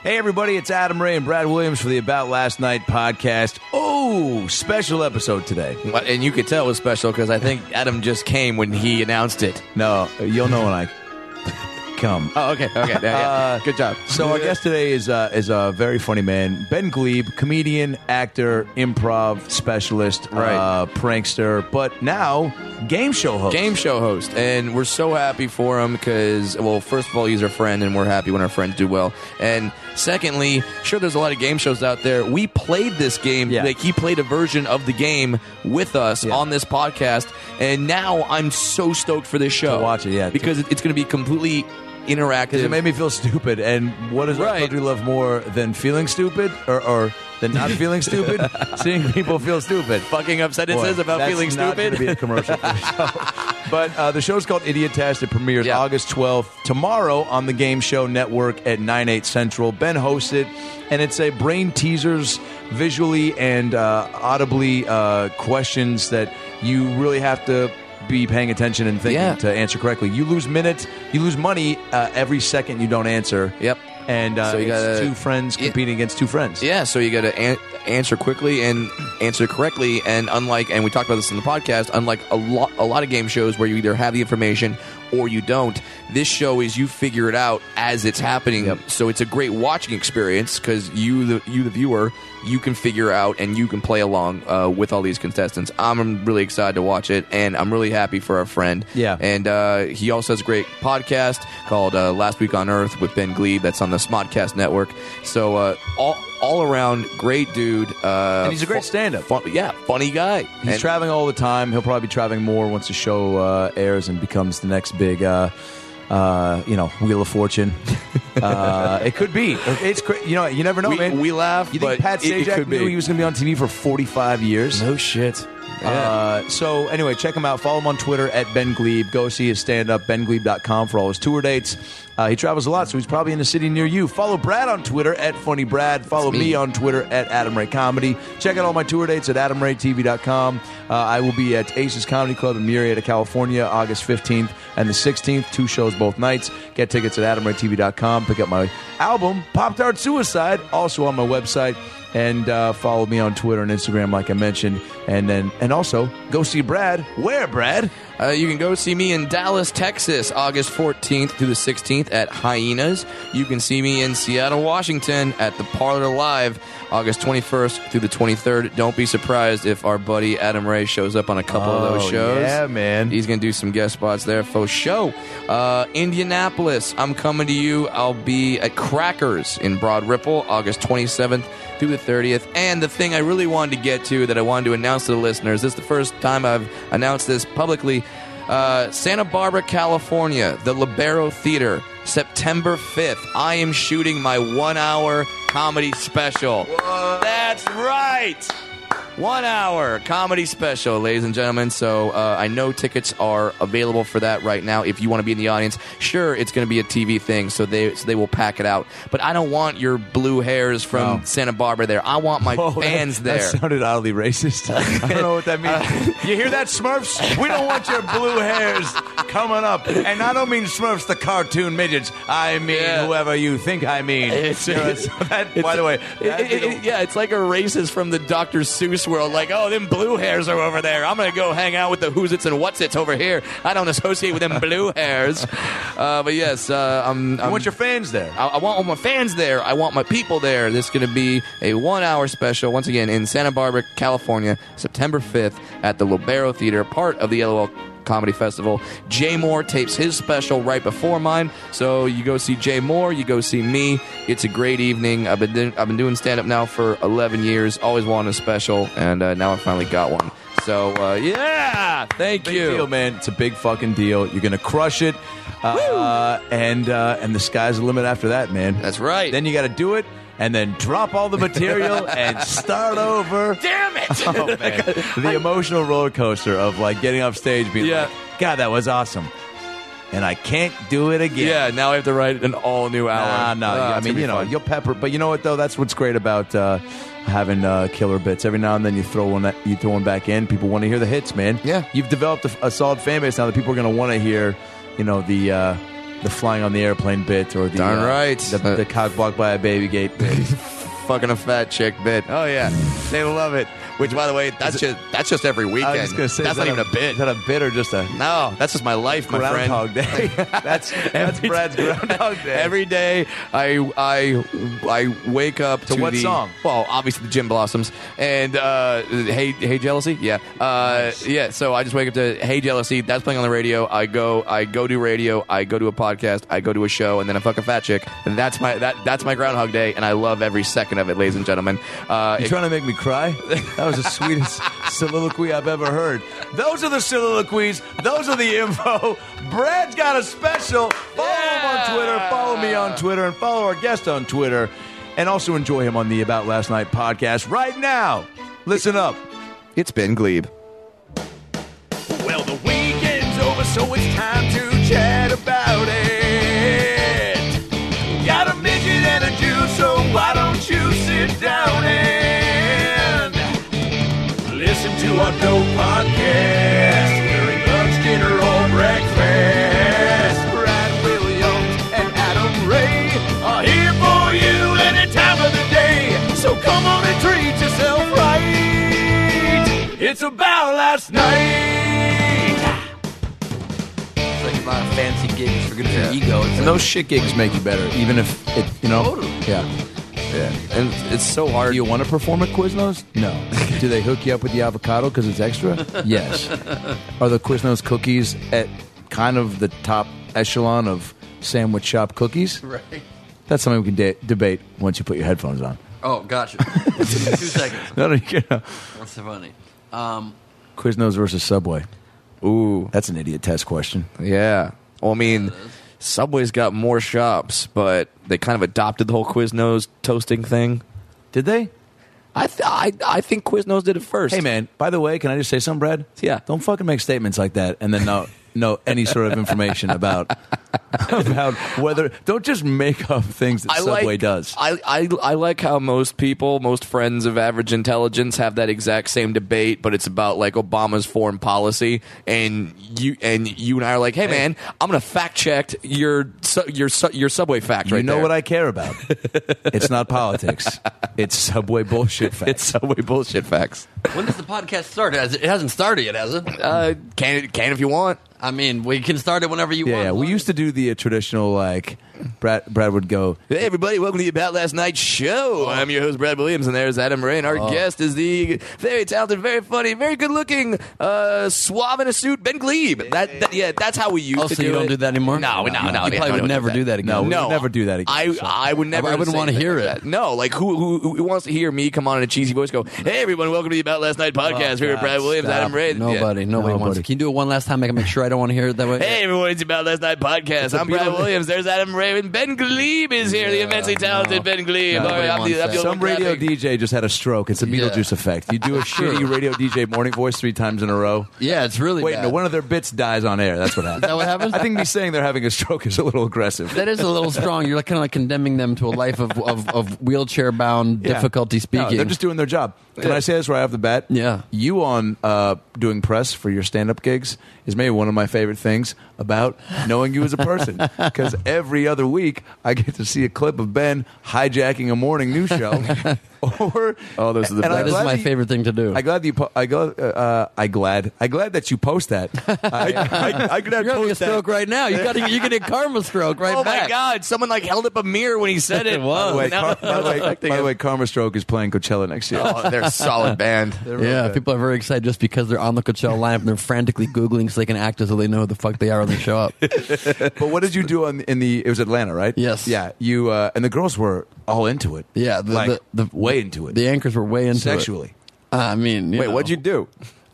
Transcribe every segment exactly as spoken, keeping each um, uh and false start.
Hey, everybody, it's Adam Ray and Brad Williams for the About Last Night podcast. Oh, special episode today. And you could tell it was special because I think Adam just came when he announced it. No, you'll know when I come. Oh, okay, okay. Yeah, yeah. Uh, Good job. So our guest today is uh, is a very funny man, Ben Glebe, comedian, actor, improv specialist, Right. uh, prankster, but now game show host. Game show host. And we're so happy for him because, well, first of all, he's our friend, and we're happy when our friends do well. And secondly, sure, there's a lot of game shows out there. We played this game. Yeah. Like, he played a version of the game with us Yeah. on this podcast. And now I'm so stoked for this show. To watch it, yeah. Because it- it's going to be completely interactive. Because it made me feel stupid. And what does our Right. country love more than feeling stupid? Or, or than not feeling stupid? Seeing people feel stupid. fucking up sentences Boy, about that's feeling not stupid. gonna be a commercial for the show. But uh, the show's called Idiot Test. It premieres Yeah. August twelfth. Tomorrow on the Game Show Network at nine, eight Central. Ben hosts it, and it's a brain teasers, visually and uh, audibly uh, questions that you really have to be paying attention and thinking Yeah. to answer correctly. You lose minutes, you lose money uh, every second you don't answer. Yep. And uh, So you it's gotta- two friends Yeah. competing against two friends. Yeah, so you got to an- answer quickly and answer correctly. And unlike, and we talked about this in the podcast, unlike a lot, a lot of game shows where you either have the information or you don't, this show is you figure it out as it's happening. Yep. So it's a great watching experience because you, the you, the viewer, you can figure out and you can play along uh, with all these contestants. I'm really excited to watch it, and I'm really happy for our friend. Yeah. And uh, he also has a great podcast called uh, Last Week on Earth with Ben Glebe. That's on the Smodcast Network. So uh, all all around great dude. Uh, And he's a great fu- stand-up. fun- yeah, funny guy. He's And- traveling all the time. He'll probably be traveling more once the show uh, airs and becomes the next big, uh, uh, you know, Wheel of Fortune. uh, it could be. It's cra- you know, you never know, we, man. we laugh, you but think Pat it, it Sajak could knew be. he was going to be on T V for forty-five years? No shit. Yeah. Uh, so anyway, check him out. Follow him on Twitter at Ben Glebe. Go see his stand-up, ben glebe dot com for all his tour dates. Uh, he travels a lot, so he's probably in a city near you. Follow Brad on Twitter at Funny Brad. Follow That's me. me. on Twitter at Adam Ray Comedy. Check out all my tour dates at adam ray t v dot com. Uh, I will be at Aces Comedy Club in Murrieta, California, August fifteenth and the sixteenth. Two shows both nights. Get tickets at adam ray t v dot com. Pick up my album, Pop-Tart Suicide, also on my website. And uh, follow me on Twitter and Instagram, like I mentioned. And then, and also, go see Brad. Where, Brad? Uh, you can go see me in Dallas, Texas, August fourteenth through the sixteenth at Hyenas. You can see me in Seattle, Washington at the Parlor Live, August twenty-first through the twenty-third. Don't be surprised if our buddy Adam Ray shows up on a couple of those Oh, shows. yeah, man. He's going to do some guest spots there for show. Uh, Indianapolis, I'm coming to you. I'll be at Crackers in Broad Ripple, August twenty-seventh through the thirtieth. And the thing I really wanted to get to that I wanted to announce to the listeners, this is the first time I've announced this publicly. Uh, Santa Barbara, California, the Libero Theater, September fifth. I am shooting my one-hour comedy special. That's right! One hour comedy special, ladies and gentlemen. So uh, I know tickets are available for that right now. If you want to be in the audience, sure, it's going to be a T V thing, so they so they will pack it out. But I don't want your blue hairs from No. Santa Barbara there. I want my Oh, fans that, there. That sounded oddly racist. I don't know what that means. You hear that, Smurfs? We don't want your blue hairs coming up. And I don't mean Smurfs, the cartoon midgets. I mean Yeah. whoever you think I mean. It's- You know, so that, by the way, It- that it- big it- yeah, it's like a racist from the Doctor Seuss world. Like, oh, them blue hairs are over there. I'm going to go hang out with the who's-its and what's-its over here. I don't associate with them blue hairs. Uh, but yes, uh, I'm, I I'm want your fans there. I, I want all my fans there. I want my people there. This is going to be a one-hour special, once again, in Santa Barbara, California, September fifth at the Libero Theater, part of the L O L Comedy Festival. Jay Moore tapes his special right before mine, so you go see Jay Moore, you go see me. It's a great evening. I've been do- I've been doing stand-up now for eleven years. Always wanted a special, and uh, now I finally got one. So uh, yeah, thank Big you. deal, man. It's a big fucking deal. You're gonna crush it, uh, and uh, and the sky's the limit after that, man. That's right. Then you got to do it, and then drop all the material and start over. Damn it! Oh man, the emotional roller coaster of like getting off stage, being Yeah. like, "God, that was awesome," and I can't do it again. Yeah, now I have to write an all-new hour. Nah, no. Uh, I it's mean, gonna be you know, fun. you'll pepper, but you know what though? That's what's great about uh, having uh, killer bits. Every now and then you throw one, that, you throw one back in. People want to hear the hits, man. Yeah. You've developed a, a solid fan base now that people are going to want to hear, you know, the. Uh, the flying on the airplane bit or the Darn uh, right. the, the cock blocked by a baby gate bit. Fucking a fat chick bit. Oh yeah, they love it. Which, by the way, that's just that's just every weekend. I was just gonna say, that's is not that even a bit. Is that a bit or just a No, that's just my life, my friend. Groundhog Day? that's that's Brad's Groundhog Day. Every day, I I I wake up To to what the, song? Well, obviously the Gin Blossoms and uh, Hey Hey Jealousy. Yeah, uh, yeah. So I just wake up to Hey Jealousy. That's playing on the radio. I go I go do radio. I go to a podcast. I go to a show, and then I fuck a fat chick. And that's my that that's my Groundhog Day, and I love every second of it, ladies and gentlemen. Uh, You it- trying to make me cry? That was the sweetest soliloquy I've ever heard. Those are the soliloquies. Those are the info. Brad's got a special. Follow him on Twitter. Follow me on Twitter. And follow our guest on Twitter. And also enjoy him on the About Last Night podcast right now. Listen up. it's Ben Glebe. Well, the weekend's over, so it's time to chat about it. Got a midget and a Jew, so why don't you sit down and listen to our dope podcast during lunch, dinner, or breakfast. Brad Williams and Adam Ray are here for you any time of the day. So come on and treat yourself right. It's about last night. It's like a lot of fancy gigs for good for your ego. It's And like, those shit gigs make you better, even if it, you know. Totally. Yeah. Yeah, and it's so Do hard. you want to perform at Quiznos? No. Do they hook you up with the avocado because it's extra? Yes. Are the Quiznos cookies at kind of the top echelon of sandwich shop cookies? right. That's something we can de- debate once you put your headphones on. Oh, gotcha. Two seconds. No, no, you know. That's so funny. Um, Quiznos versus Subway. Ooh, That's an idiot test question. yeah. Well, I mean, Subway's got more shops, but they kind of adopted the whole Quiznos toasting thing. Did they? I th- I I think Quiznos did it first. Hey, man, by the way, can I just say something, Brad? Yeah. Don't fucking make statements like that and then no, no any sort of information about about whether. Don't just make up things that I Subway like, does. I, I I like how most people, most friends of average intelligence, have that exact same debate, but it's about like Obama's foreign policy, and you and you and I are like, hey, man, I'm gonna fact check your su- your su- your Subway fact You right know there. what I care about. It's not politics. It's Subway bullshit facts. It's Subway bullshit facts. when does the podcast start? It hasn't- it hasn't started yet, has it? Uh, can can if you want. I mean, we can start it whenever you yeah, want. yeah. We used to do the uh, traditional, like, Brad, Brad would go, Hey everybody, welcome to the About Last Night show. I'm your host Brad Williams, and there's Adam Ray, and our guest is the very talented, very funny, very good-looking, uh, suave in a suit, Ben Glebe. That, that yeah, that's how we used Oh, to so do you don't it. do that anymore? No, no, no. You no, probably no, would no, never no. do that again. No, we No, would never do that again. I So- I would never. I wouldn't say wanna anything hear like it. that. No, like who, who who wants to hear me come on in a cheesy voice? Go, hey everyone, welcome to the About Last Night podcast. Oh, Here with God, Brad Williams, stop. Adam Ray. Yeah. Nobody, nobody Nobody. wants. Can you do it one last time? I can make sure I don't want to hear it that way. Hey everyone, it's the About Last Night podcast. I'm Brad Williams. There's Adam Ray, and Ben Glebe is here. The immensely talented no. Ben Glebe. Nobody All right, I'm wants the, I'm the that. old some radio graphic. D J just had a stroke. It's a Yeah. Beetlejuice effect. You do a shitty radio D J morning voice three times in a row. Yeah, it's really Wait, bad. no, one of their bits dies on air. That's what happens. Is that what happens? I think me saying they're having a stroke is a little aggressive. That is a little strong. You're like, kind of like condemning them to a life of, of, of wheelchair bound Yeah. difficulty speaking. No, they're just doing their job. Can I say this right off the bat? Yeah. You on uh, doing press for your stand-up gigs is maybe one of my favorite things about knowing you as a person. Because every other week, I get to see a clip of Ben hijacking a morning news show. or, Oh, those are the and I'm that is glad my that you- favorite thing to do. I glad that you. Po- I go. Uh, I glad. I glad that you post that. I, I, I could have You're having a post that. stroke right now. You got you're getting a karma stroke right Oh back. my God! Someone like held up a mirror when he said it. It was. By the way, Now- Car- by the way, by the way, Karma Stroke is playing Coachella next year. Oh, they're a solid band. Yeah, people are very excited just because they're on the Coachella lineup and they're frantically Googling so they can act as though they know who the fuck they are when they show up. But what did you do on in the? It was Atlanta, right? Yes. Yeah. You uh, and the girls were all into it. Yeah, the, like the, the, way into it. The anchors were way into Sexually. it. I mean, you Wait, know. what'd you do?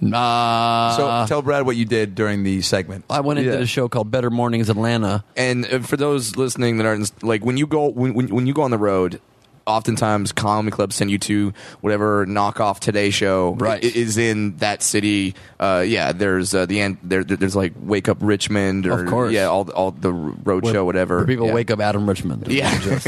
Uh, So tell Brad what you did during the segment. I went and Yeah. did a show called Better Mornings Atlanta. And uh, for those listening that aren't like when you go when when, when you go on the road, oftentimes comedy clubs send you to whatever knockoff Today Show Right. i- is in that city. Uh, yeah, there's uh, the end. There, there- there's like Wake Up Richmond, or Of course. yeah, all all the road show, whatever. Where people yeah. wake up Adam Richmond. Yeah. Just,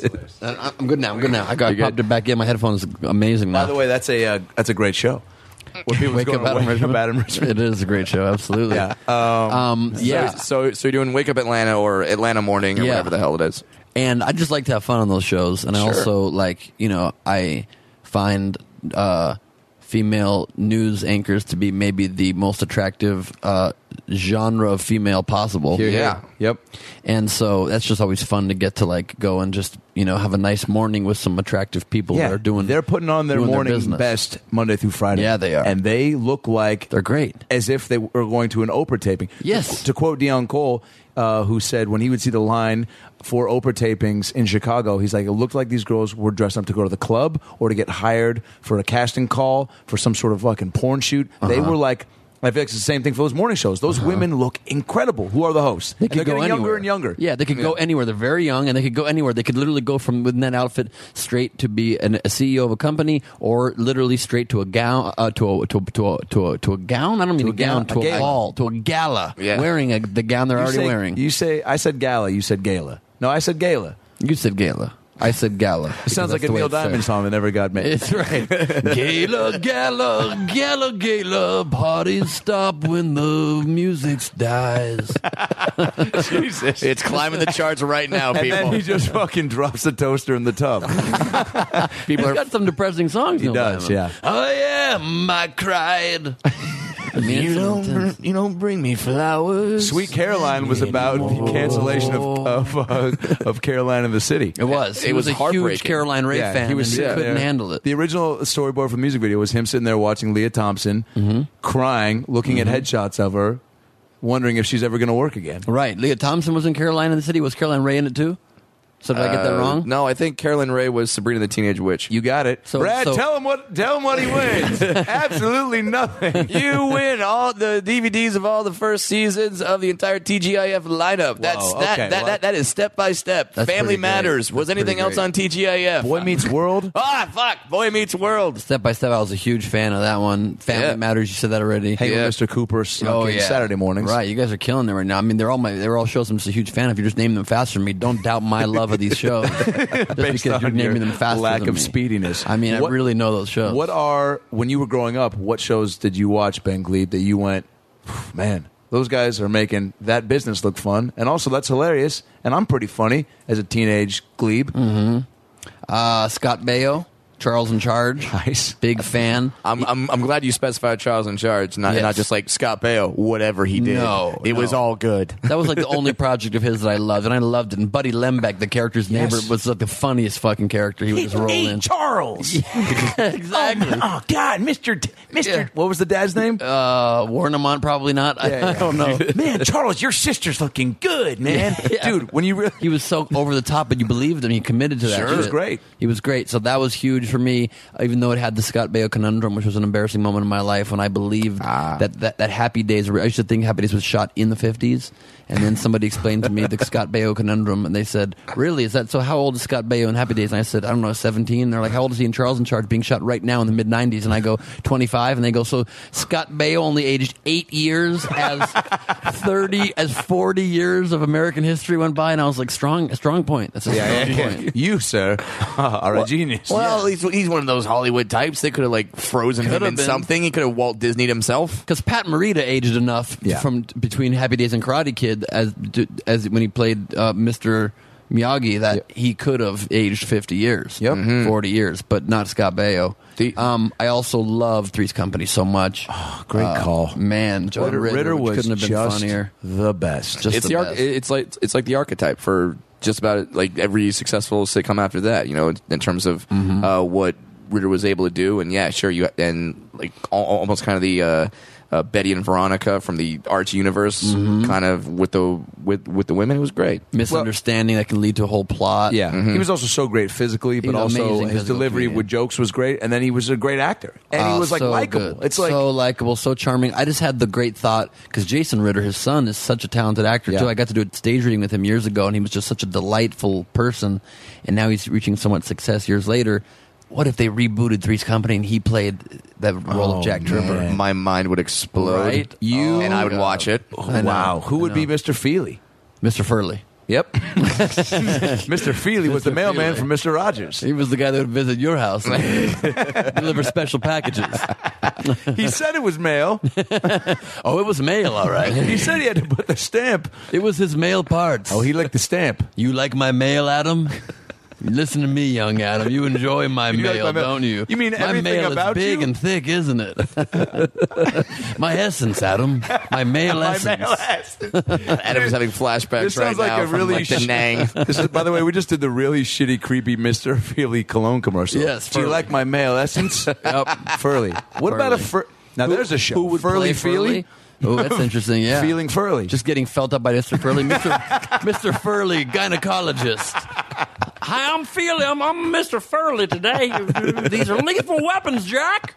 uh, I'm good now. I'm good now. I got You good? popped it back in. My headphones amazing now. By the way, that's a uh, that's a great show. Where people Wake go Up to Adam Wake Up Richmond. Adam Richmond. It is a great show, absolutely. Yeah. Um, Um, yeah. So, so, so you're doing Wake Up Atlanta or Atlanta Morning or Yeah. whatever the hell it is. And I just like to have fun on those shows. And I Sure. also like, you know, I find uh, female news anchors to be maybe the most attractive uh, genre of female possible. Here, Yeah. here. Yep. And so that's just always fun to get to like go and just, you know, have a nice morning with some attractive people Yeah. that are doing They're putting on their doing their morning business. best Monday through Friday. Yeah, they are. And they look like They're great. as if they were going to an Oprah taping. Yes. To, to quote Dion Cole, uh, who said when he would see the line for Oprah tapings in Chicago, he's like, it looked like these girls were dressed up to go to the club or to get hired for a casting call for some sort of fucking porn shoot. They Uh-huh. were like, I feel like it's the same thing for those morning shows. Those women look incredible. Who are the hosts? They And could they're go getting anywhere. younger and younger. Yeah, they could go anywhere. They're very young, and they could go anywhere. They could literally go from within that outfit straight to be an, a C E O of a company, or literally straight to a gown, uh, to a to a, to a to a to a gown. I don't mean To a a gown, gown, to a a, gala. ball, to a gala, Yeah. wearing a, the gown they're You already say, wearing. You say, I said gala. You said gala. No, I said gala. You said gala. I said gala. It sounds like a Neil Diamond song that never got made. It's right. Gala, gala, gala, gala. Parties stop when the music dies. Jesus. It's climbing the charts right now, And people. then he just fucking drops the toaster in the tub. people He's are got some depressing songs. He Neil does, Diamond. yeah. I am. I cried. I mean, You it's don't, intense. you don't bring me flowers. Sweet Caroline was about the cancellation of of, uh, of Caroline in the City. It was. It He was, was a huge heartbreaking. Caroline Ray Yeah, fan. he was and he sitting couldn't there. handle it. The original storyboard for the music video was him sitting there watching Leah Thompson, crying, looking at headshots of her, wondering if she's ever going to work again. Right. Leah Thompson was in Caroline in the City. Was Caroline Ray in it too? So did I get that Uh, wrong? No, I think Carolyn Ray was Sabrina the Teenage Witch. You got it. So- Brad, so- tell him what tell him what he wins. Absolutely nothing. You win all the D V Ds of all the first seasons of the entire T G I F lineup. That's Whoa, that, okay, that, well- that that is step by step. That's Family pretty great. Matters. Was That's anything pretty else great. on T G I F? Boy Meets World. Ah, fuck. Boy Meets World. Step by Step, I was a huge fan of that one. Family Yeah. Matters, you said that already. Hang Yeah. with Mister Cooper snuck Oh in yeah, Saturday mornings. Right, you guys are killing it right now. I mean, they're all my, they're all shows I'm just a huge fan of. If you're just naming them faster than me, don't doubt my love of these shows. Just Based because you're on your naming them faster lack than of me. speediness. I mean, What- I really know those shows. What are when you were growing up? What shows did you watch, Ben Glebe, that you went, man? Those guys are making that business look fun, and also that's hilarious. And I'm pretty funny as a teenage Glebe. Uh, Scott Baio, Charles in Charge. Nice. Big fan. I'm, I'm I'm glad you specified Charles in Charge, not Yes. not just like Scott Baio, whatever he did. No, it was no. all good. That was like the only project of his that I loved, and I loved it. And Buddy Lembeck, the character's neighbor, Yes. was like the funniest fucking character. He would just roll in. Charles. Exactly. Oh, oh, God, Mister T- Mister Yeah. What was the dad's name? Uh, Warnemont, probably not. I, Yeah, I don't know. Man, Charles, your sister's looking good, man. Yeah. Dude, when you really He was so over the top, but you believed him. He committed to that. Sure. He was shit. great. He was great. So that was huge for me, even though it had the Scott Baio conundrum, which was an embarrassing moment in my life when I believed that, that, that Happy Days, I used to think Happy Days was shot in the fifties. And then somebody explained to me the Scott Baio conundrum, and they said, really, is that so? How old is Scott Baio in Happy Days? And I said, I don't know, seventeen. They're like, how old is he in Charles in Charge, being shot right now in the mid nineties? And I go, twenty-five. And they go, so Scott Baio only aged eight years as thirty, as forty years of American history went by. And I was like, strong, strong point. That's a strong point. You, sir, are a genius. Well, he's, he's one of those Hollywood types. They could have like frozen him Could've in been. something. He could have Walt Disneyed himself. Because Pat Morita aged enough Yeah. from between Happy Days and Karate Kid as as when he played uh, Mister Miyagi that Yep. he could have aged fifty years, Yep. Mhm. forty years, but not Scott Baio. The- um, I also love Three's Company so much. Great Uh, call. man. John Ritter, Ritter, Ritter which was couldn't have been just funnier. the best. Just it's the the, arch- best. it's like it's like the archetype for just about like every successful sitcom after that. You know, in, in terms of Mm-hmm. uh, what Ritter was able to do, and yeah, sure, you and like al- almost kind of the. Uh, Uh, Betty and Veronica from the Archie universe, Mm-hmm. kind of with the with with the women. It was great. Misunderstanding that can lead to a whole plot. Yeah, he was also so great physically, but was also amazing his physical delivery comedian. with jokes was great. And then he was a great actor, and he Oh, was like so likable. good. It's like so likable, so charming. I just had the great thought because Jason Ritter, his son, is such a talented actor Yeah. too. I got to do a stage reading with him years ago, and he was just such a delightful person. And now he's reaching so much success years later. What if they rebooted Three's Company and he played the role Oh, of Jack Tripper? man. My mind would explode. Right? You- and I would watch it. I know, wow. Who I would be know. Mister Feely? Mister Furley. Yep. Mister Feely was the mailman Feely. from Mister Rogers. He was the guy that would visit your house and deliver special packages. He said it was mail. Oh, it was mail, all right. He said he had to put the stamp. It was his mail parts. Oh, he licked the stamp. You like my mail, Adam? Listen to me, young Adam. You enjoy my You like mail, my mail? don't you? You mean my everything mail about is big you? and thick, isn't it? My essence, Adam. My mail My essence. mail essence. Adam's having flashbacks This right sounds like now a from really like the sh- Nang. This is, by the way, we just did the really shitty, creepy Mister Feely cologne commercial. Yes, Do you Furley. like my male essence? Yep. Furley. What about a Furley. fur? Now there's a show. Who would Furley play Feely? Oh, that's interesting. Yeah, Feeling Furley. Just getting felt up by Mister Furley. Mister Mister Furley, gynecologist. Hi, I'm Feely. I'm, I'm Mister Furley today. These are lethal weapons, Jack.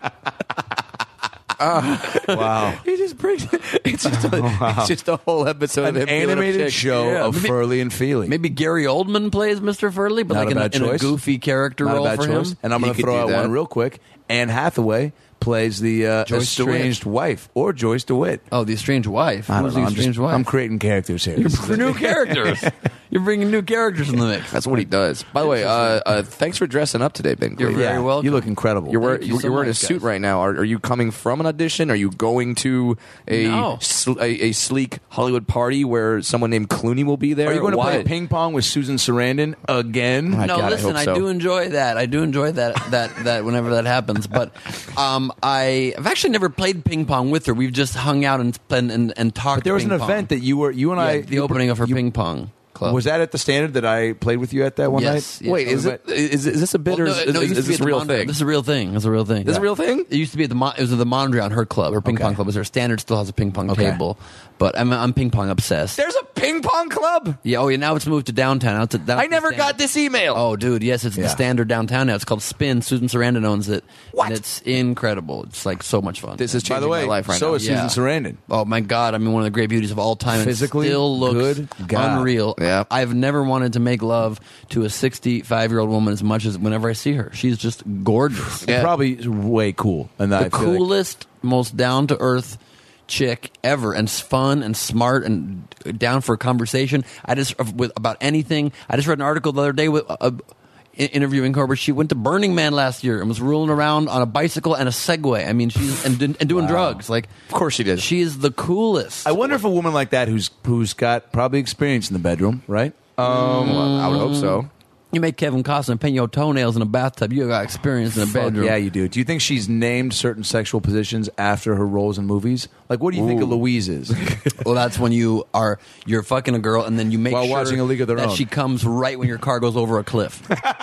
Wow. He just brings it's just a, it's just a whole episode of An him feeling up animated chicks. show Yeah, of maybe- Furley and Feely. Maybe Gary Oldman plays Mister Furley, but Not like a in a, bad in a choice. goofy character Not a role bad for choice. him. And I'm He going to could throw do out that. one real quick. Anne Hathaway plays the uh, Joyce estranged wife, or Joyce DeWitt. Oh, the estranged wife. I don't Who's know. the I'm, estranged just, wife? I'm creating characters here. This is- new characters. You're bringing new characters in the mix. That's what he does. By the way, uh, uh, thanks for dressing up today, Ben. You're Clee. very yeah, welcome. You look incredible. You're, wear, Thank you you're, so you're wearing much, a suit guys. right now. Are, are you coming from an audition? Are you going to a, No. sl- a a sleek Hollywood party where someone named Clooney will be there? Are you going to Why? play ping pong with Susan Sarandon again? My No, God, I listen, hope I, so. do enjoy that. I do enjoy that that that whenever that happens. But um, I, I've actually never played ping pong with her. We've just hung out and and and, and talked. But there was an ping pong. event that you were, you and Yeah, I, the you- opening of her you- ping pong club. Was that at the Standard that I played with you at that one Yes, night? yes. Wait, is it is, is this a bit Well, or no, is, no, it is, used is to be this at a the real Mondrian. thing? This is a real thing. It's a real thing. This is a real thing? It used to be at the Mon- it was at the Mondrian, her club, her ping Okay. pong club was there. Standard still has a ping pong Okay. table, but I'm I'm ping pong obsessed. There's a ping pong club. Yeah, oh yeah, now it's moved to downtown. Now it's at, now I it's the never Standard. got this email. Oh, dude, yes, it's Yeah. the Standard downtown now. It's called Spin. Susan Sarandon owns it. What? And it's incredible. It's like so much fun. This is By changing the way, my life right so now. is Yeah. Susan Sarandon. Oh my God! I mean, one of the great beauties of all time. and Physically still looks good God. unreal. Yeah. I've never wanted to make love to a sixty-five-year-old woman as much as whenever I see her. She's just gorgeous. Yeah. Probably way cool. And The I feel like- coolest, most down to earth chick ever, and s- fun and smart and down for a conversation. I just with about anything. I just read an article the other day with. Uh, in- interviewing her, where she went to Burning Man last year and was rolling around on a bicycle and a Segway. I mean, she's and, and doing drugs. Like, Of course she did. she is the coolest. I wonder if a woman like that who's who's got probably experience in the bedroom, right? Um, well, I would hope so. You make Kevin Costner paint your toenails in a bathtub. You got experience in a Fuck bedroom. yeah, you do. Do you think she's named certain sexual positions after her roles in movies? Like, what do you think of Louise is? Well, that's when you are you're fucking a girl, and then you make While sure watching A League of Their that Own. she comes right when your car goes over a cliff.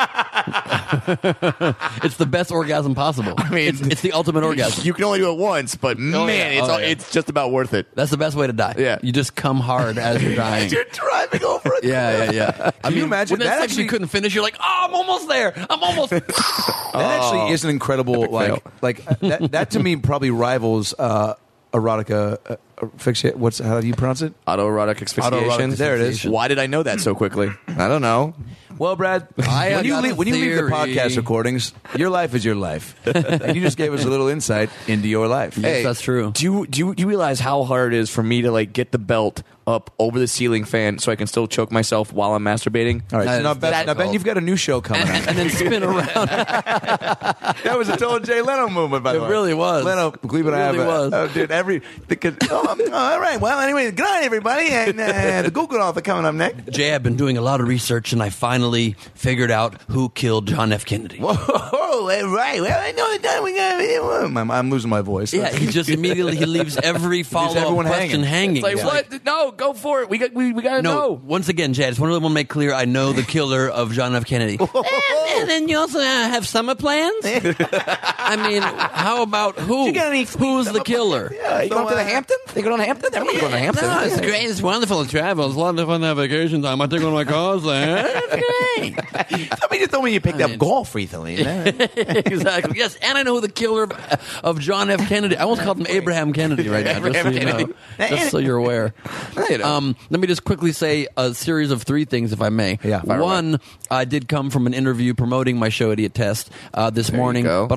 It's the best orgasm possible. I mean- it's, it's the ultimate orgasm. You can only do it once, but man, yeah. it's Oh, all, yeah. it's just about worth it. That's the best way to die. Yeah. You just come hard as you're dying. You're driving over it. Yeah, yeah, yeah. I Can you imagine when that sex actually- you couldn't finish? You're like, oh, I'm almost there. I'm almost. That actually is an incredible, like, fail. like uh, that. That to me probably rivals uh, erotica. Uh, fixia- What's how do you pronounce it? Autoerotic asphyxiation. Autoerotic There it is. asphyxiation. Why did I know that so quickly? I don't know. Well, Brad, I when you got a leave, when you leave the theory. podcast recordings, your life is your life, and you just gave us a little insight into your life. Yes, that's true. Do you, do you do you realize how hard it is for me to like get the belt up over the ceiling fan so I can still choke myself while I'm masturbating? All right, That so now, is Ben, now Ben, difficult. you've got a new show coming out. And then spin around. That was a total Jay Leno movement, by the It way. really was. Leno, believe it or It not, really uh, was. oh, dude, every because oh, um, oh, all right. Well, anyway, good night, everybody, and uh, the Google off are coming up next. Jay, I've been doing a lot of research, and I finally figured out who killed John F. Kennedy. Whoa, right. Well, I know the time we got. I'm, I'm losing my voice. Yeah, he just immediately he leaves every follow-up everyone question hanging. hanging. It's like, It's what? No, go for it. We got we, we got to No, know. once again, Jay, I just want to make clear I know the killer of John F. Kennedy. and, and then you also uh, have summer plans? I mean, how about who? You got any Who's the killer? Uh, you going to the Hamptons? They going to Hamptons? Everyone's going to Hamptons. No, it's great. It's wonderful to travel. It's a lot of fun to have vacation time. I take one of my cars there. It's great. Somebody just told me you picked I up mean- golf recently. Exactly. Yes, and I know who the killer of, of John F. Kennedy. I almost called him Abraham Kennedy right now, just so you know. Just so you're aware. You know. Um, let me just quickly say a series of three things, if I may. Yeah, fire One, I did come from an interview promoting my show, Idiot Test, uh, this There you morning, go. but I kept the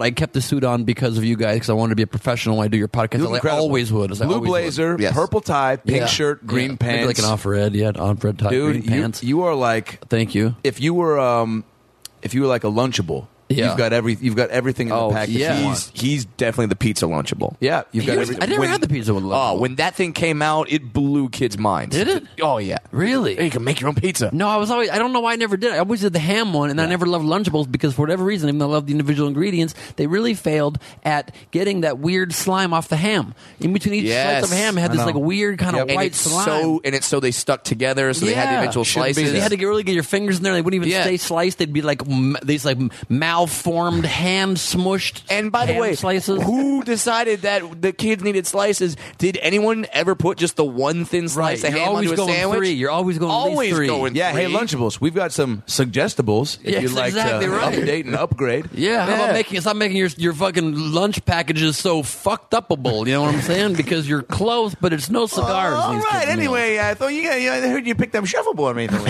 suit on because of you guys because I wanted to be a professional when I do your podcast. You look I incredible. always would. As I Blue always blazer, would. Yes. purple tie, pink Yeah. shirt, green Yeah. pants. Maybe like an off-red, yeah, off-red tie, Dude, green you, pants. you are like Thank you. if you were um if you were like a Lunchable. Yeah. You've got every you've got everything in Oh, the package. yeah. you he's want. he's definitely the pizza Lunchable. Yeah, you've got Here's- everything. I never When- had the pizza with Oh, Lunchable. when that thing came out, it blew kids' minds. Did it? Oh yeah. Really? You can make your own pizza. No, I was always. I don't know why I never did. I always did the ham one, and I never loved Lunchables because for whatever reason, even though I loved the individual ingredients, they really failed at getting that weird slime off the ham. In between each Yes. slice of ham, it had I this know. like weird kind Yep. of And white it's slime. so and it's so they stuck together, so they had the Yeah. individual Shouldn't be slices. You had to get, really get your fingers in there. They wouldn't even Yeah. stay sliced. They'd be like m- these like malformed, hand smushed. And by the ham way, slices. who decided that the kids needed slices? Did anyone ever put just the one thin Right, slice of you're ham always onto a going sandwich? three. You're always going at least always three. going Yeah, hey three. Lunchables, we've got some suggestibles if Yes, you'd like exactly to right. update and upgrade. Yeah, how Yeah. about making stop making your your fucking lunch packages so fucked upable? You know what I'm saying? Because you're close, but it's no cigars. All in these right. kids' meals. Anyway, I thought you, got, you know, I heard you picked up shuffleboard recently.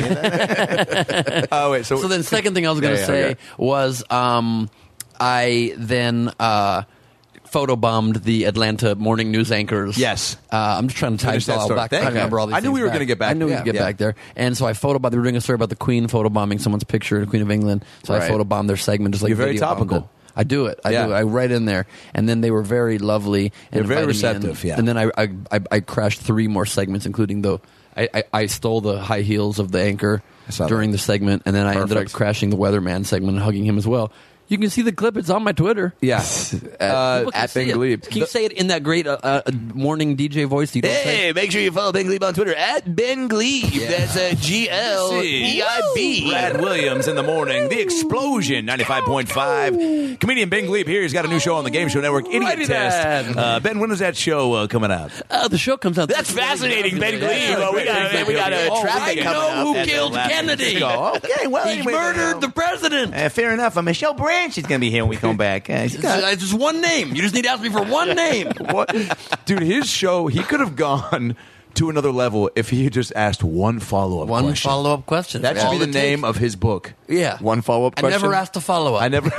Oh wait, so, So then, second thing I was going to Yeah, yeah, say okay. was um, I then uh, photobombed the Atlanta morning news anchors. Yes. uh, I'm just trying to tie Finish this that all story. back. Thank trying to you. remember all these I knew things we were back. gonna get back I knew there. we'd get Yeah. back there, and so I photobombed. They were doing a story about the Queen photobombing someone's picture, the Queen of England. So Right. I photobombed their segment, just like You're very video bombed topical. it. I do it. I Yeah. do it. I write in there, and then they were very lovely and They're very invited me in. receptive, yeah. And then I, I I I crashed three more segments, including the I, I, I stole the high heels of the anchor I saw during the segment, and then I ended up Perfect. crashing the weatherman segment and hugging him as well. You can see the clip; it's on my Twitter. yeah, At- uh, People can at see Ben it. Glebe. Can you say it in that great uh, uh, morning D J voice? You don't say? Hey, make sure you follow Ben Glebe on Twitter at Ben Glebe. That's a G L E I B. Brad Williams in the morning. The Explosion, ninety-five point five. Comedian Ben Glebe here. He's got a new show on the Game Show Network, Idiot Righty Test. then. Uh, Ben, when is that show uh, coming out? Uh, the show comes out. That's fascinating, Ben Glebe. Well, we got we got a Oh, traffic I coming know up. who That's killed the last Kennedy. show. Okay, well, He anyway, murdered the president. Uh, fair enough. Uh, Michelle Branch is going to be here when we come back. Uh, she's It's got- just, it's just one name. You just need to ask me for one name. what? Dude, his show, he could have gone to another level if he had just asked one follow-up One question. follow-up question. That should All be the it name takes. of his book. Yeah. One follow-up I question. never asked a follow-up. I never.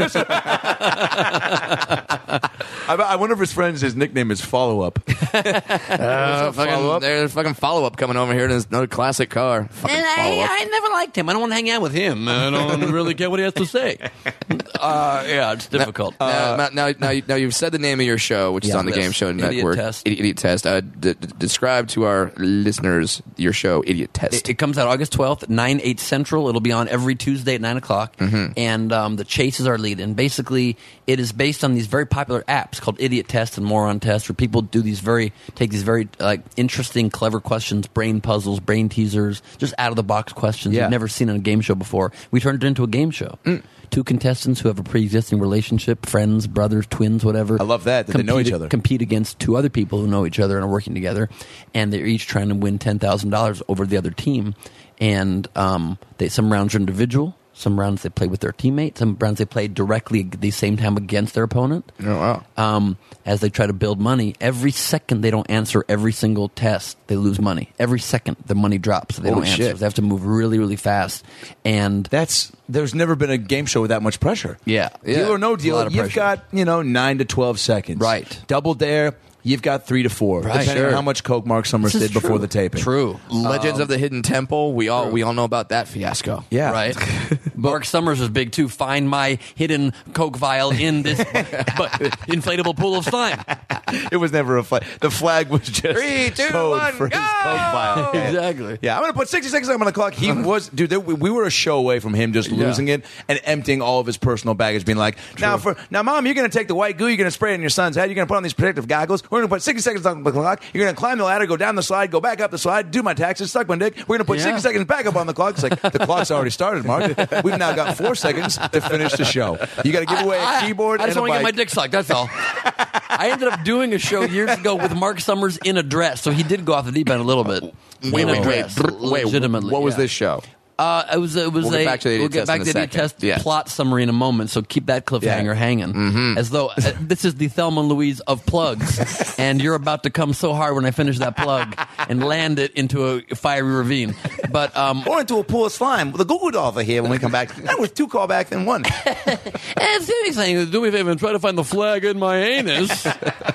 I, I wonder if his friends, his nickname is Follow Up. Uh, fucking, follow-up? there's fucking follow-up coming over here in another classic car. Fucking And I, follow-up. I never liked him. I don't want to hang out with him. I don't really care what he has to say. Uh, yeah, it's difficult. Now, now, now, now, you- now you've said the name of your show, which is Yeah, on the yes. Game Show Idiot Network. Test. Idiot, Idiot Test. Uh, d- d- describe to our listeners your show, Idiot Test. It, it comes out August twelfth, nine, eight Central. It'll be on every Tuesday at nine o'clock. Mm-hmm. And um, the chase is our lead. And basically, it is based on these very popular apps called Idiot Test and Moron Test, where people do these very, take these very like interesting, clever questions, brain puzzles, brain teasers, just out of the box questions Yeah. you've never seen on a game show before. We turned it into a game show. Mm. Two contestants who have a pre-existing relationship, friends, brothers, twins, whatever. I love that, that they know each other. Compete against two other people who know each other and are working together, and they're each trying to win ten thousand dollars over the other team. And um, they some rounds are individual, some rounds they play with their teammates, some rounds they play directly at the same time against their opponent. Oh, wow. Um, as they try to build money, every second they don't answer every single test, they lose money. Every second the money drops, so they Holy don't answer. shit. They have to move really, really fast. And That's there's never been a game show with that much pressure. yeah, Deal or no A lot deal, of you've pressure. got you know nine to twelve seconds. Right. Double Dare, you've got three to four, Right. depending Sure. on how much coke Mark Summers This is did before true. the taping. True. Legends Um, of the Hidden Temple. We all we all know about that fiasco. Yeah, Right. Mark Summers was big too. Find my hidden Coke vial in this but inflatable pool of slime. It was never a flag. The flag was just Three, two, code one, for his go! coke vial. Exactly. Yeah, I'm going to put sixty seconds on the clock. He was, dude, there, we, we were a show away from him just Yeah. losing it and emptying all of his personal baggage, being like, now, for now, Mom, you're going to take the white goo, you're going to spray it in your son's head, you're going to put on these protective goggles, we're going to put sixty seconds on the clock, you're going to climb the ladder, go down the slide, go back up the slide, do my taxes, suck my dick, we're going to put Yeah. sixty seconds back up on the clock. It's like, the clock's already started, Mark. We've now got four seconds to finish the show. You got to give away a I- keyboard I, I just and a want to get my bike. dick sucked. That's all. I ended up doing a show years ago with Mark Summers in a dress, so he did go off the deep end a little bit. Wait, in a wait, wait, dress, Brr, wait. legitimately. What was yeah. this show? Uh, it was it was We'll a get back to the we'll idiot get test back in to a the idiot second. test Yeah. plot summary in a moment. So keep that cliffhanger Yeah. hanging, Mm-hmm. as though uh, this is the Thelma and Louise of plugs, and you're about to come so hard when I finish that plug and land it into a fiery ravine. But um, Or into a pool of slime with a Google doll over here when we come back. That was two callbacks in one. and saying, do me a favor and try to find the flag in my anus.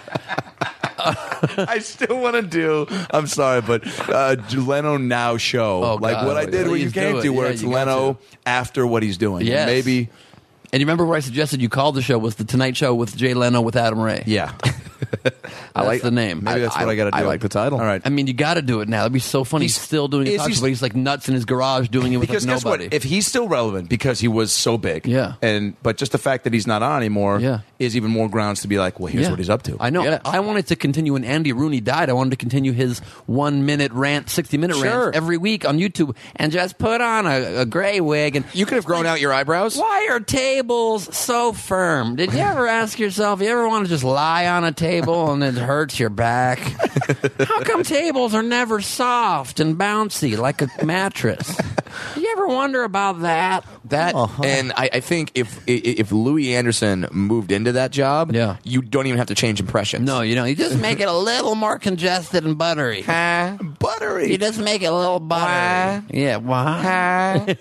I still want to do. I'm sorry, but uh, Leno Now show, Oh, like God. what I did, what you Please came do to, it. where Yeah, it's you got Leno to. after what he's doing. Yes. Maybe. And you remember where I suggested you call the show was the Tonight Show with Jay Leno with Adam Ray. Yeah. That's like- the name. Maybe that's I- what I got to do. I like the title. All right. I mean, you got to do it now. That'd be so funny. He's, He's- still doing a is talk he- show, but he's like nuts in his garage doing it with Because like guess nobody. what? If he's still relevant because he was so big, Yeah. and but just the fact that he's not on anymore, Yeah. is even more grounds to be like, well, here's Yeah. what he's up to. I know. Yeah. I wanted to continue when Andy Rooney died. I wanted to continue his one minute rant, sixty minute Sure. rant every week on YouTube, and just put on a, a gray wig. And You could have grown out your eyebrows. why are tables so firm? Did you ever ask yourself? You ever want to just lie on a table and it hurts your back? How come tables are never soft and bouncy like a mattress? You ever wonder about that? That and I, I think if i- if Louis Anderson moved into that job, Yeah. you don't even have to change impressions. No, you don't. You just make it a little more congested and buttery. Huh? Buttery. You just make it a little buttery. Yeah, why?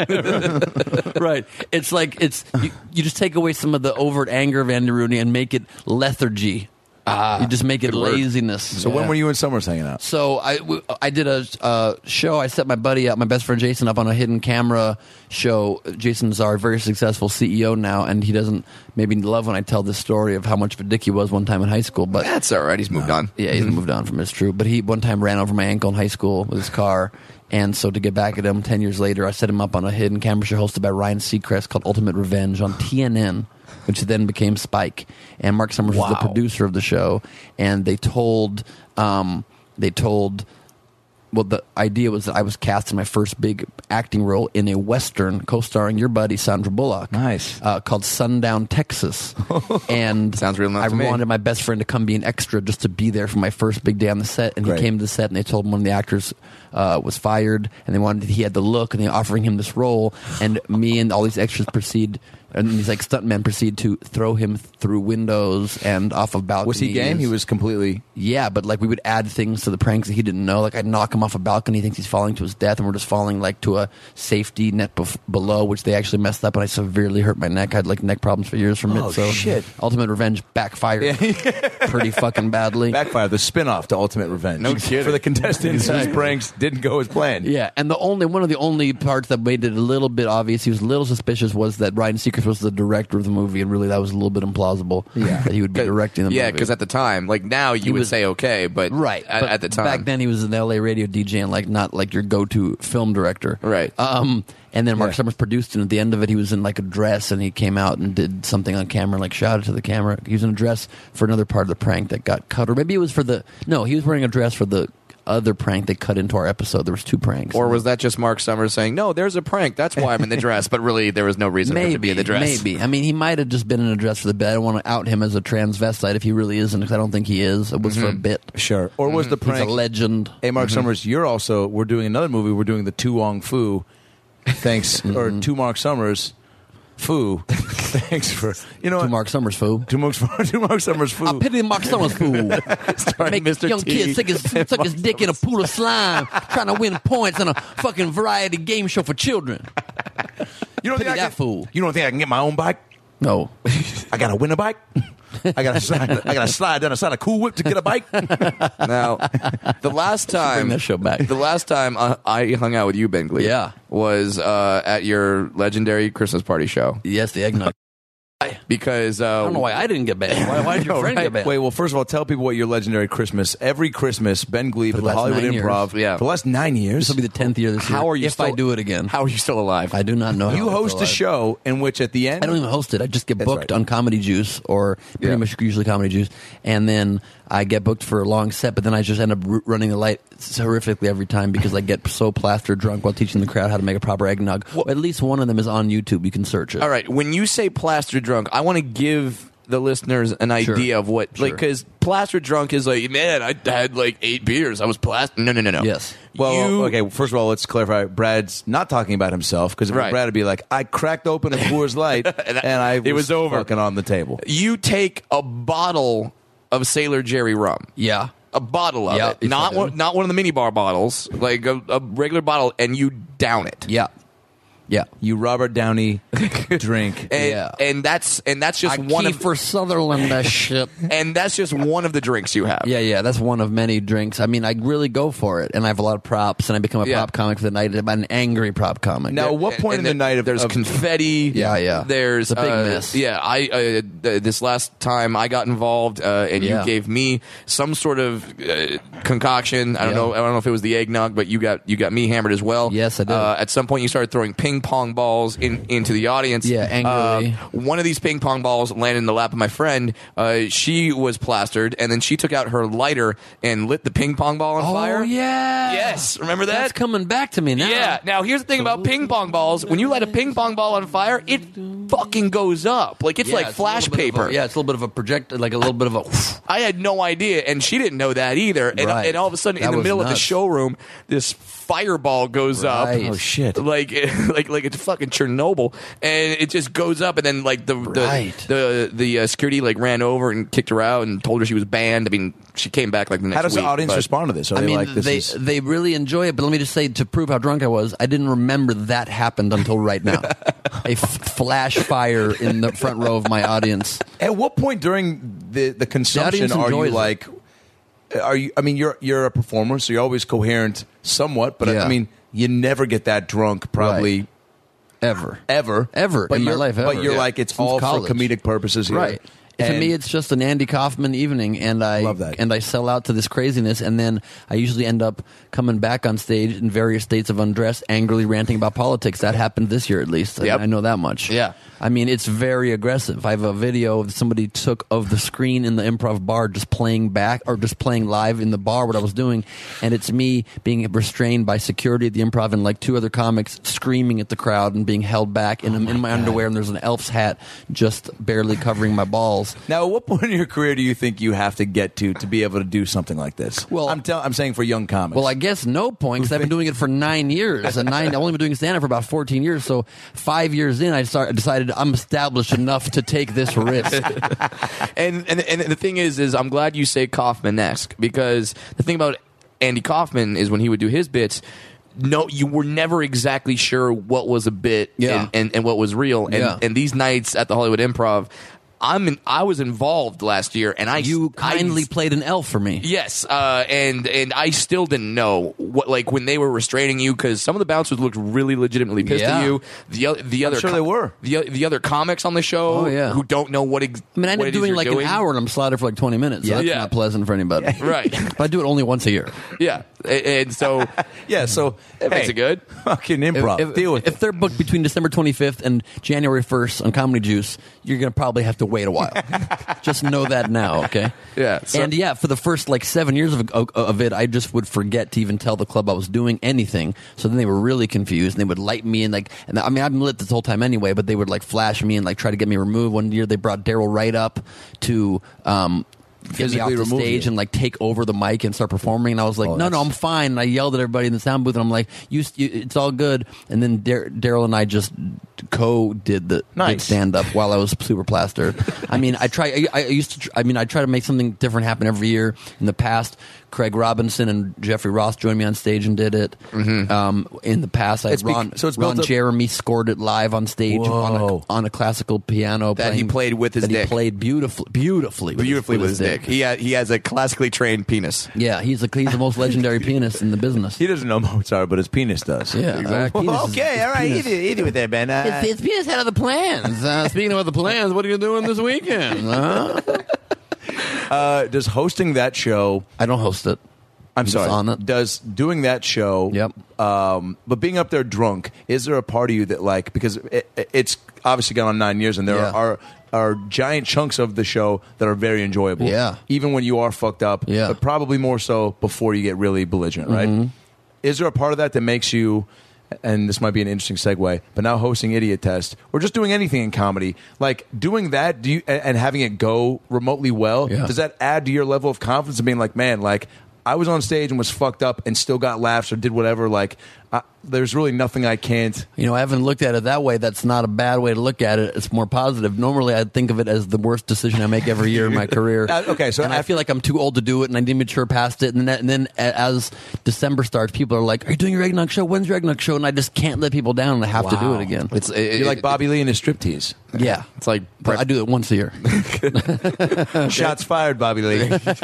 Right. It's like it's you, you just take away some of the overt anger of Andy Rooney and make it lethargy. Ah, you just make it good word. laziness. So when were you and Summers hanging out? So I, w- I did a uh, show. I set my buddy up, my best friend Jason, up on a hidden camera show. Jason's our very successful C E O now, and he doesn't maybe love when I tell this story of how much of a dick he was one time in high school. But That's all right. He's moved on. yeah, he's moved on from it. It's true. But he one time ran over my ankle in high school with his car. And so to get back at him ten years later, I set him up on a hidden camera show hosted by Ryan Seacrest called Ultimate Revenge on T N N, which then became Spike. And Mark Summers was the Wow. producer of the show. And they told, um, they told, well, the idea was that I was cast in my first big acting role in a Western co-starring your buddy Sandra Bullock. Nice. Uh, called Sundown, Texas. And Sounds real enough I to me. wanted my best friend to come be an extra just to be there for my first big day on the set. And Great. he came to the set and they told him one of the actors uh, was fired and they wanted he had the look and they offering him this role. And me and all these extras proceed, and these like stuntmen proceed to throw him through windows and off of balconies. Was he game? He was completely. Yeah, but like we would add things to the pranks that he didn't know. Like I'd knock him off a balcony, he thinks he's falling to his death, and we're just falling like to a safety net bef- below, which they actually messed up, and I severely hurt my neck. I had like neck problems for years from Oh, it. So shit. Ultimate Revenge backfired pretty fucking badly. Backfire, the spin-off to Ultimate Revenge. No kidding. For the contestants whose Exactly. pranks didn't go as planned. Yeah, and the only one of the only parts that made it a little bit obvious, he was a little suspicious, was that Ryan Seacrest was the director of the movie, and really that was a little bit implausible. Yeah. that he would be directing the Yeah, movie. because at the time, like now, you He would was- say okay, but Right, at, but at the time, back then he was an L A radio D J and like not like your go-to film director. Right. Um, and then Mark Yeah. Summers produced it. And at the end of it, he was in like a dress, and he came out and did something on camera, like shouted to the camera. He was in a dress for another part of the prank that got cut, or maybe it was for the no, he was wearing a dress for the other prank they cut into our episode. There was two pranks, or was that just Mark Summers saying, "No, there's a prank. That's why I'm in the dress," but really there was no reason for him to be in the dress. Maybe. I mean, he might have just been in a dress for the bit. I don't want to out him as a transvestite if he really isn't, because I don't think he is. It was for a bit. Sure. Or was the He's a prank? legend. Hey, Mark Summers, you're also. We're doing another movie. We're doing the Tu Wong Fu. Thanks, or two Mark Summers. Fu. Thanks for you know To what? Mark Summers, fool. Two Mark, two Mark Summers Fu. I pity Mark Summers, fool. Starring Make Mister young T. kids suck his, suck his dick in a pool of slime, trying to win points on a fucking variety game show for children. You don't Pity think I that can, fool. You don't think I can get my own bike? No. I got to win a bike. I got to slide. I got to slide down the side of Cool Whip to get a bike. Now, the last time Bring that show back. the last time uh, I hung out with you, Ben Glee, Yeah. was uh, at your legendary Christmas party show Yes, the eggnog. because uh, I don't know why I didn't get banned. Why, why did your know, friend right? get banned? Wait, well, first of all, tell people what your legendary Christmas. Every Christmas, Ben Glebe For at the the last Hollywood nine years. Improv. Yeah. For the last nine years. This will be the tenth year this year. How are you if still- I do it again? How are you still alive? I do not know. You how I'm host still a alive. show in which at the end. I don't even host it. I just get That's booked right. on Comedy Juice, or pretty Yeah. much usually Comedy Juice, and then I get booked for a long set, but then I just end up r- running the light horrifically every time because I get so plastered drunk while teaching the crowd how to make a proper eggnog. At least one of them is on YouTube. You can search it. All right, when you say plastered drunk, I want to give the listeners an idea Sure. of what, like, Sure. because plastered drunk is like, man, I had like eight beers. I was plastered. No, no, no, no. Yes. Well, You- okay. First of all, let's clarify. Brad's not talking about himself because Right. Brad would be like, "I cracked open a Coors Light and, I- I it was over. fucking on the table." You take a bottle of Sailor Jerry rum. Yeah. A bottle of Yeah, it, if not I do. one, not one of the mini bar bottles, like a, a regular bottle, and you down it. Yeah. Yeah. You Robert Downey drink. And, Yeah. and that's and that's just I one keep of for Sutherland that shit. and that's just one of the drinks you have. Yeah, yeah, that's one of many drinks. I mean, I really go for it, and I have a lot of props, and I become a Yeah. prop comic for the night. I'm an angry prop comic. Now, what And- point and in the then night of there's of- confetti? Yeah, yeah. There's It's a big uh, mess. Yeah, I uh, th- this last time I got involved, uh, and Yeah. you gave me some sort of uh, concoction. I don't Yeah. know. I don't know if it was the eggnog, but you got you got me hammered as well. Yes, I did. Uh, at some point, you started throwing ping pong balls in, into the audience. Yeah, angrily. Uh, one of these ping pong balls landed in the lap of my friend. Uh, she was plastered, and then she took out her lighter and lit the ping pong ball on Oh fire. yeah. Yes, remember that? That's coming back to me now. Yeah. Now here's the thing about ping pong balls: when you light a ping pong ball on fire, it fucking goes up. Like it's Yeah, like it's a flash little bit of a- paper. yeah, it's a little bit of a project, like a little bit of a. I had no idea, and she didn't know that either. And, Right. and all of a sudden, That in the was middle of the nuts. showroom, this fireball goes Right. up. Oh, shit. Like like like it's fucking Chernobyl, and it just goes up, and then like the Right. the the, the uh, security like ran over and kicked her out and told her she was banned. I mean, she came back like the next How does week. the audience but- respond to this? Are I they mean, like, this they is... they really enjoy it. But let me just say, to prove how drunk I was, I didn't remember that happened until right now. A f- flash fire in the front row of my audience. At what point during the the consumption audience are you enjoys it. like? Are you? I mean, you're you're a performer, so you're always coherent, somewhat. But Yeah. I mean, you never get that drunk, probably Right. Ever. ever, Ever But in my you're- life, But ever. you're Yeah. like, it's Since all college. for comedic purposes, here. Right. to And- me, it's just an Andy Kaufman evening, and I Love that. and I sell out to this craziness, and then I usually end up coming back on stage in various states of undress, angrily ranting about politics. That happened this year, at least. I- Yep. I know that much. Yeah. I mean, it's very aggressive. I have a video that somebody took of the screen in the Improv bar, just playing back or just playing live in the bar what I was doing, and it's me being restrained by security at the Improv and like two other comics screaming at the crowd and being held back, and I'm in my underwear, and there's an elf's hat just barely covering my balls. Now, at what point in your career do you think you have to get to to be able to do something like this? Well- I'm tell- I'm saying for young comics. Well, I guess no point because I've been doing it for nine years. And nine, I've only been doing stand up for about fourteen years. So five years in, I start, decided I'm established enough to take this risk. and, and and the thing is, is I'm glad you say Kaufman-esque, because the thing about Andy Kaufman is when he would do his bits, no, you were never exactly sure what was a bit Yeah. and, and, and what was real. And, Yeah. and these nights at the Hollywood Improv, I'm in, I was involved last year, and I You kindly I, played an elf for me. Yes, uh, and and I still didn't know what, like, when they were restraining you, because some of the bouncers looked really legitimately pissed Yeah. at you. The o- the other sure they were. the o- the other comics on the show Oh, yeah. who don't know what ex- I mean, I what ended it up is doing you're like doing. an hour and I'm slotted for like twenty minutes. So Yeah. that's Yeah. not pleasant for anybody. Right. But I do it only once a year. Yeah, and, and so yeah. So It makes hey, it good. Fucking improv. If, Deal with if it. they're booked between December twenty-fifth and January first on Comedy Juice, you're going to probably have to wait a while. Just know that now, okay? Yeah, so- and yeah, for the first like seven years of, of, of it, I just would forget to even tell the club I was doing anything. So then they were really confused, and they would light me and like, and I mean, I've been lit this whole time anyway, but they would like flash me and like try to get me removed. One year they brought Daryl Wright up to. Um, Get me Physically off the remove stage you. and like take over the mic and start performing, and I was like, Oh, "No, no, that's- I'm fine." And I yelled at everybody in the sound booth, and I'm like, "You, you it's all good." And then Dar- Daryl and I just co did the Nice. stand up while I was super plastered. I mean, I try. I, I used to. Tr- I mean, I try to make something different happen every year. In the past, Craig Robinson and Jeffrey Ross joined me on stage and did it. Um, in the past, I It's bec- Ron, so it's Ron built up- Jeremy scored it live on stage on Whoa. a, on a classical piano That he playing- played with his that dick. He played beautifully, beautifully, with beautifully his, with his dick. He ha- he has a classically trained penis. Yeah, he's the he's the most legendary pianist in the business. He doesn't know Mozart, but his penis does. Yeah, Exactly. uh, Well, penis is- okay, all right. penis- Easy, easy with that, man. Uh, His, his penis had other plans. Uh, speaking of other plans, what are you doing this weekend? Huh? uh, does hosting that show? I don't host it. I'm just sorry. on it. Does doing that show? Yep. Um, but being up there drunk, is there a part of you that like because it, it- it's obviously gone on nine years, and there Yeah. are are giant chunks of the show that are very enjoyable. Yeah. Even when you are fucked up. Yeah. But probably more so before you get really belligerent, right? Mm-hmm. Is there a part of that that makes you? and this might be an interesting segue, but now hosting Idiot Test or just doing anything in comedy, like doing that, do you and, and having it go remotely well, Yeah. does that add to your level of confidence of being like, man, like I was on stage and was fucked up and still got laughs or did whatever, like I, there's really nothing I can't. You know, I haven't looked at it that way. That's not a bad way to look at it. It's more positive. Normally, I'd think of it as the worst decision I make every year in my career. Uh, okay, so and I- I feel like I'm too old to do it, and I need to mature past it. And then, and then a- as December starts, people are like, "Are you doing your eggnog show? When's your eggnog show?" And I just can't let people down, and I have to do it again. It's it, You're like it- Bobby Lee in his striptease. Yeah, It's like but I do it once a year. Shots fired, Bobby Lee.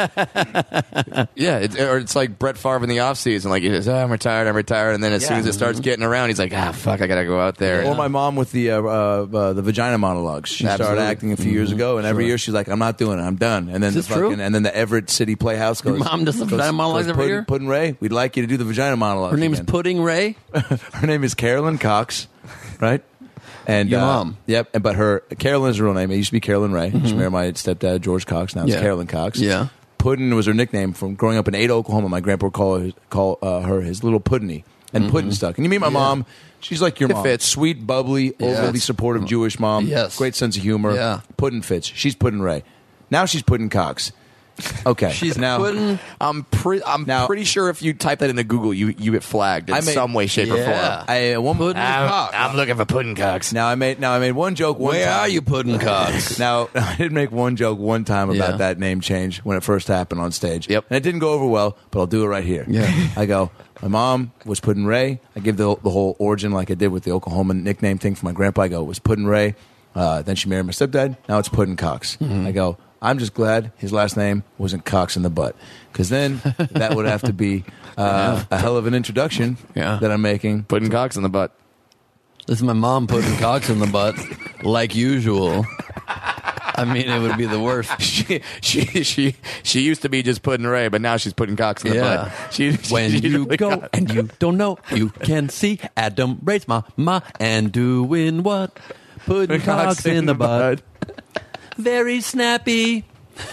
yeah, it's, or it's like Brett Favre in the off season. Like he says, oh, "I'm retired, I'm retired," and then as Yeah. soon as it starts getting around, he's like, "Ah, fuck, I gotta go out there." Or my mom with the uh, uh, uh, the vagina monologues. She started Absolutely. acting a few years ago, and every year she's like, "I'm not doing it. I'm done." And then Is the this true? fucking, and then the Everett City Playhouse goes. Your mom does the goes- vagina monologues goes, every Puddin- year? Puddin' Ray, we'd like you to do the vagina monologues. Her name's again. Pudding Ray. Her name is Carolyn Cox, right? And Your uh, mom. Yep. And but her Carolyn is her real name. It used to be Carolyn Ray. She married my stepdad George Cox. Now it's Yeah. Carolyn Cox. Yeah. Puddin' was her nickname from growing up in Ada, Oklahoma. My grandpa would call her, call uh, her his little Puddiny, and Puddin' stuck. And you meet my mom. She's like your It mom. fits. Sweet, bubbly, Yeah. overly supportive Jewish mom. Yes. Great sense of humor. Yeah. Puddin' fits. She's Puddin' Ray. Now she's Puddin' Cox. Okay. She's now. Puddin'. I'm pre- I'm Now- pretty sure if you type that into Google, you you get flagged in I made- some way, shape, or Yeah. form. I, uh, one, Puddin' Cox. looking for pudding cocks. now I made now I made one joke one Where time. are you, Pudding Cox? Now, I did make one joke one time about Yeah. that name change when it first happened on stage. Yep. And it didn't go over well, but I'll do it right here. Yeah. I go, my mom was Puddin' Ray. I give the, the whole origin like I did with the Oklahoma nickname thing for my grandpa. I go, it was Puddin' Ray. Uh, then she married my stepdad. Now it's Puddin' Cox. Mm-hmm. I go, I'm just glad his last name wasn't Cox in the butt. Because then that would have to be uh, a hell of an introduction Yeah. that I'm making. Pudding cocks in the butt. This is my mom putting Cox in the butt, like usual. I mean, it would be the worst. She she she she used to be just pudding Ray, but now she's putting cocks in the Yeah. butt. She, When she you really go got- and you don't know, you can see Adam Ray's mama and doing what? Putting Cox in the butt. Very snappy.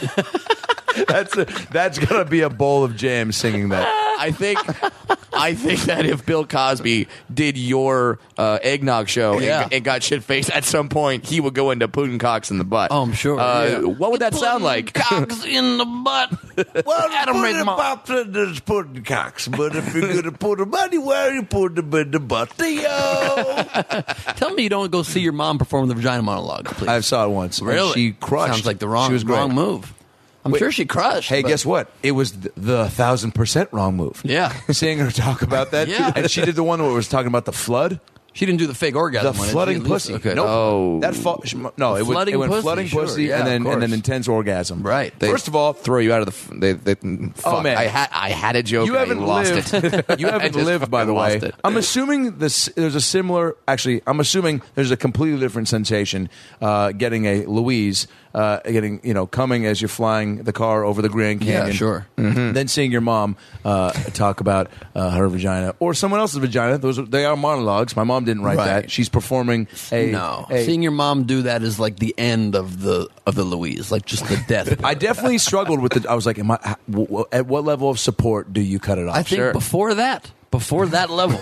That's a, that's going to be a bowl of jam singing that. I think I think that if Bill Cosby did your uh, eggnog show Yeah. and, and got shit faced at some point, he would go into pudding cocks in the butt. Oh, I'm sure, Uh, yeah. What would that sound like? Cox in the butt. Well, Adam put Ray's it mom. up to the pudding cocks, but if you're going to put them anywhere, you put them in the butt. Yo! Tell me you don't go see your mom perform the vagina monologue, please. I saw it once. and Really? She crushed. Sounds like the wrong, She was great. wrong move. I'm Wait. sure she crushed. Hey, but- guess what? It was th- the thousand percent wrong move. Yeah. Seeing her talk about that. Yeah. And she did the one where it was talking about the flood. She didn't do the fake orgasm. The one, did she? flooding At least- pussy. Okay. Nope. Oh. That fa- sh- no, it, went, Flooding it went pussy, flooding sure. pussy Yeah, and then of and then course. intense orgasm. Right. They First of all, throw you out of the. F- they, they, fuck. Oh, man. I had I had a joke. you and I haven't lost lived. it. You I haven't just lived, by the fucking way. lost it. I'm assuming this. There's a similar. Actually, I'm assuming there's a completely different sensation uh, getting a Louise, uh, getting you know, coming as you're flying the car over the Grand Yeah, Canyon. sure. Mm-hmm. Then seeing your mom uh, talk about uh, her vagina or someone else's vagina. Those are, they are monologues. My mom didn't write Right. that. She's performing a No, a- seeing your mom do that is like the end of the of the Louise, like just the death. I definitely struggled with it. I was like, am I, w- w- at what level of support do you cut it off? I think Sure. before that, before that level,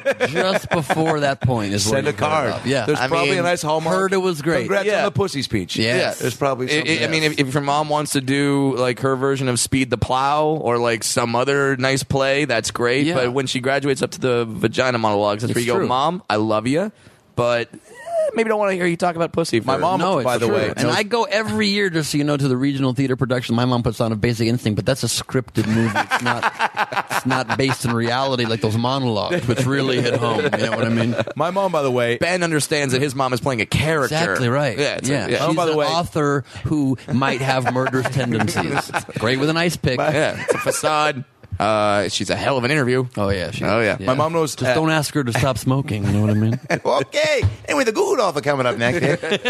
just before that point is Send where a you cut it card. off. Yeah, There's I probably mean, a nice hallmark. heard it was great. Congrats Yeah. on the pussy speech. Yes. There's probably I- something. I, I mean, if, if your mom wants to do like her version of Speed the Plow or like some other nice play, that's great. Yeah. But when she graduates up to the vagina monologues, that's where It's you go, true. Mom, I love you, but eh, maybe don't want to hear you talk about pussy. For My mom- No, it's by the true. way, and knows- I go every year just so you know to the regional theater production. My mom puts on a Basic Instinct, but that's a scripted movie. It's not. It's not based in reality like those monologues, which really hit home. You know what I mean? My mom, by the way, Ben understands that his mom is playing a character. Exactly right. Yeah, it's yeah. a- yeah. She's Oh, by the an way- author who might have murderous tendencies. Great with an ice pick. Yeah, it's a facade. Uh, she's a hell of an interview. Oh yeah. She Oh, is. yeah. My mom knows- Just don't ask her to stop smoking. You know what I mean? Okay. Anyway, the Google offer coming up next.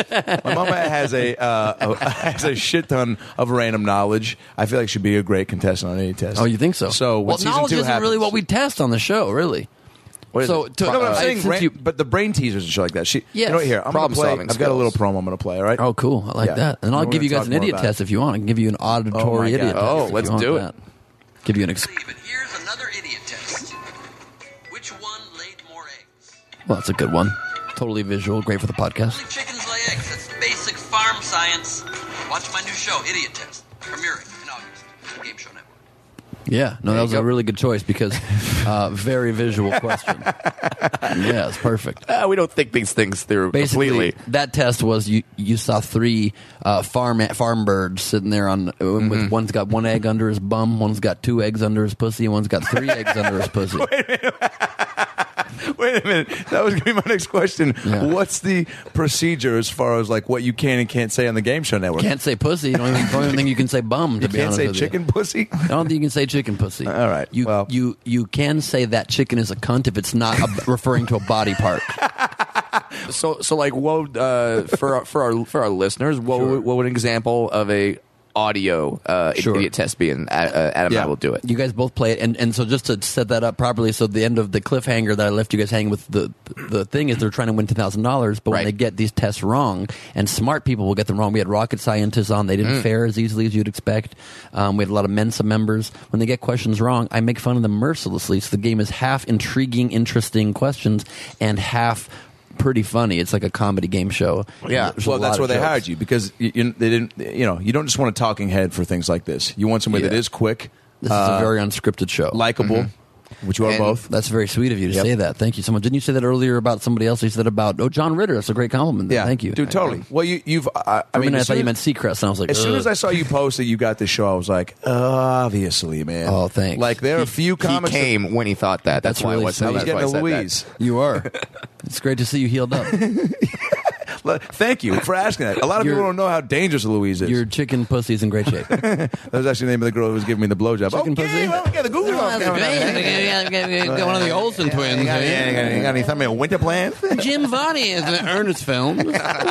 my mom has a, uh, a has a shit ton of random knowledge. I feel like she'd be a great contestant on any test. Oh, you think so? So when well, season knowledge two isn't happens, really what we test on the show, really. What is so it? to, No, but I'm uh, saying, since ran- you- but the brain teasers and shit like that. She, Yes. you know, what, here I'm Problem gonna play. solving I've got a little skills. promo I'm going to play. All right. oh, cool. I like Yeah. that. And I'll We're give you gonna guys an talk more idiot about test it. if you want. I can give you an auditory Oh, my idiot God. test. Oh, if let's you want do it. that. Give you an. Ex- But here's another idiot test. Which one laid more eggs? Well, that's a good one. Totally visual. Great for the podcast. Chickens lay eggs. That's basic farm science. Watch my new show, Idiot Test, premiering in August on Game Show Network. Yeah, no, that was you a go. really good choice because uh, very visual question. Yeah, it's perfect. Uh, we don't think these things through Basically, completely. that test was you you saw three uh, farm farm birds sitting there on Mm-hmm. with one's got one egg under his bum, one's got two eggs under his pussy, and one's got three eggs under his pussy. Wait a minute. That was going to be my next question. Yeah. What's the procedure as far as like what you can and can't say on the Game Show Network? Can't say pussy. You don't even, don't even think you can say bum. To you be can't honest say with chicken pussy? You. I don't think you can say chicken pussy. All right, You well. you you can say that chicken is a cunt if it's not a, referring to a body part. So, so like, what uh, for our, for our for our listeners, what Sure. would, what would an example of a audio uh, Sure. idiot test be? And uh, uh, Adam and Yeah. I will do it. You guys both play it, and, and so just to set that up properly, so the end of the cliffhanger that I left you guys hanging with, the the thing is they're trying to win ten thousand dollars, but when Right. they get these tests wrong, and smart people will get them wrong. We had rocket scientists on; they didn't Mm. fare as easily as you'd expect. Um, we had a lot of Mensa members. When they get questions wrong, I make fun of them mercilessly. So the game is half intriguing, interesting questions, and half pretty funny. It's like a comedy game show. Yeah. There's a Well, lot that's of why they jokes. hired you because you, you, they didn't. You know, you don't just want a talking head for things like this. You want somebody Yeah. that is quick, This uh, is a very unscripted show. likable, which you are And- both. That's very sweet of you to Yep. say that. Thank you so much. Didn't you say that earlier about somebody else? You said about oh John Ritter. That's a great compliment. Yeah, Thank you, dude. Totally. Well, you, you've. I, I I mean, mean, I as thought soon you as- meant Seacrest, and I was like, As soon ugh. as I saw you post that you got this show, I was like, obviously, man. Oh, thanks. Like there are a few He comics. that- came when he thought that. That's, That's why really I was. sweet. I was that's getting why a I said that. Louise. you are. It's great to see you healed up. Look, Thank you for asking that. A lot of Your- people don't know how dangerous a Louise is. Your chicken pussy's in great shape. That was actually the name of the girl who was giving me the blowjob. Chicken okay, pussy? well, we got the Google off now. One of the Olsen twins. You got, any- you got, any- you got any something, a winter plan? Jim Varney is in Ernest Films.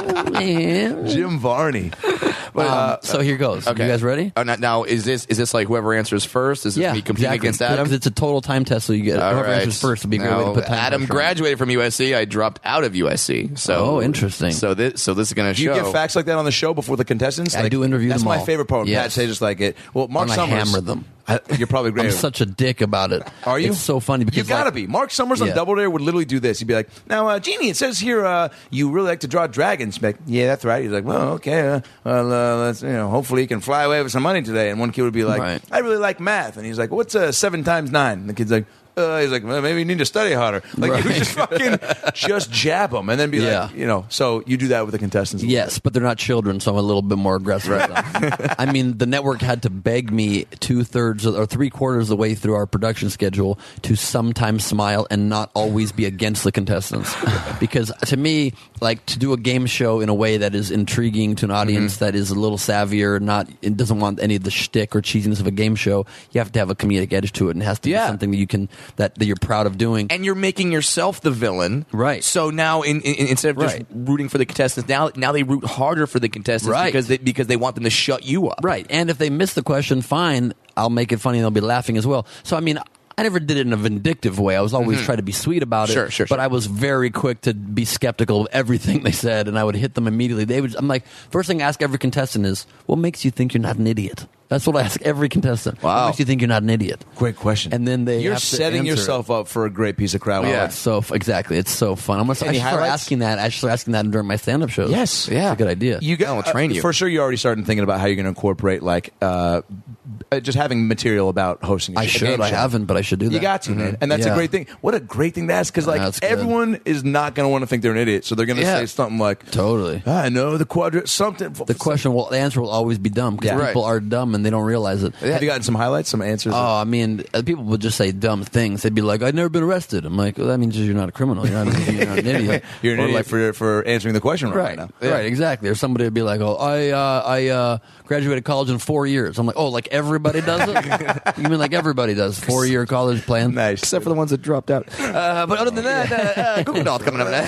Jim Varney. But, Um, uh, so here goes. Okay. You guys ready? Oh, now, now, is this is this like whoever answers first? Is this me competing against Adam? Because it's a total time test, so you get All whoever right. answers first would be a great way to Now, put time Adam pressure on. graduated from U S C. I dropped out of U S C. So Oh, interesting. So this so this is going to do you show. get facts like that on the show before the contestants? I Like, do interview That's them my all. favorite part. When Yes. Pat says just like it. Well, Mark And I Summers. hammer them. I, you're probably great. I'm such a dick about it. Are you? It's so funny because you gotta like, be. Mark Summers on Yeah. Double Dare would literally do this. He'd be like, "Now, uh, Jeannie, it says here uh, you really like to draw dragons." He'd be like, yeah, that's right. He's like, "Well, okay. Uh, well, uh, let's you know, hopefully he can fly away with some money today." And one kid would be like, Right. "I really like math," and he's like, "What's uh, seven times nine?" And the kid's like. Uh, he's like, well, maybe you need to study harder. Like, you Right. just fucking just jab them and then be Yeah. like, you know. So you do that with the contestants. a little Yes, but they're not children, so I'm a little bit more aggressive. with them. I mean, the network had to beg me two thirds or three quarters of the way through our production schedule to sometimes smile and not always be against the contestants. Because to me, like to do a game show in a way that is intriguing to an audience Mm-hmm. that is a little savvier, not it doesn't want any of the shtick or cheesiness of a game show. You have to have a comedic edge to it, and it has to Yeah. be something that you can that, that you're proud of doing. and you're making yourself the villain, Right. So now, in, in, instead of just Right. rooting for the contestants, now now they root harder for the contestants Right. because they because they want them to shut you up, Right. And if they miss the question, fine. I'll make it funny and they'll be laughing as well. So, I mean, I never did it in a vindictive way. I was always trying to be sweet about it. Sure, sure, But sure. I was very quick to be skeptical of everything they said, and I would hit them immediately. They would. I'm like, first thing I ask every contestant is, what makes you think you're not an idiot? That's what I ask every contestant. Wow. What makes you think you're not an idiot? Great question. And then they You're have to setting answer it. yourself up for a great piece of crowd. Oh, Yeah. it's so f- exactly. It's so fun. I'm gonna, I Any should start highlights? asking that. I should start asking that during my stand-up shows. Yes. It's a good idea. You got, I'll train uh, you. for sure. You already started thinking about how you're going to incorporate like uh, uh, just having material about hosting. A I sh- a should. game I show. haven't, but I should do that. You got to, man, and that's Yeah. a great thing. What a great thing to ask because like That's good. everyone is not going to want to think they're an idiot, so they're going to Yeah. say something like, Totally. "I know the quadrant something." The question will, the answer will always be dumb because Yeah. people Right. are dumb and they don't realize it. Have you gotten some highlights, some answers? Oh, I mean, uh, people would just say dumb things. They'd be like, "I've never been arrested." I'm like, well, "That means you're not a criminal. You're not, you're not an idiot. You're an Or idiot like- for for answering the question right, right, now. right, exactly." Or somebody would be like, "Oh, I uh, I uh, graduated college in four years." I'm like, "Oh, like everybody does it? You mean like everybody does four year college plan?" Nice. except for the ones that dropped out. Uh, but other than that, uh, uh, Google Doll's coming up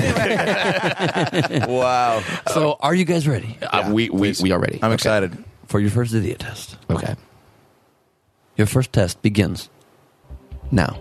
next. Wow. So, are you guys ready uh, we we we are ready. I'm Okay. excited. for your first idiot test? Okay. Your first test begins now.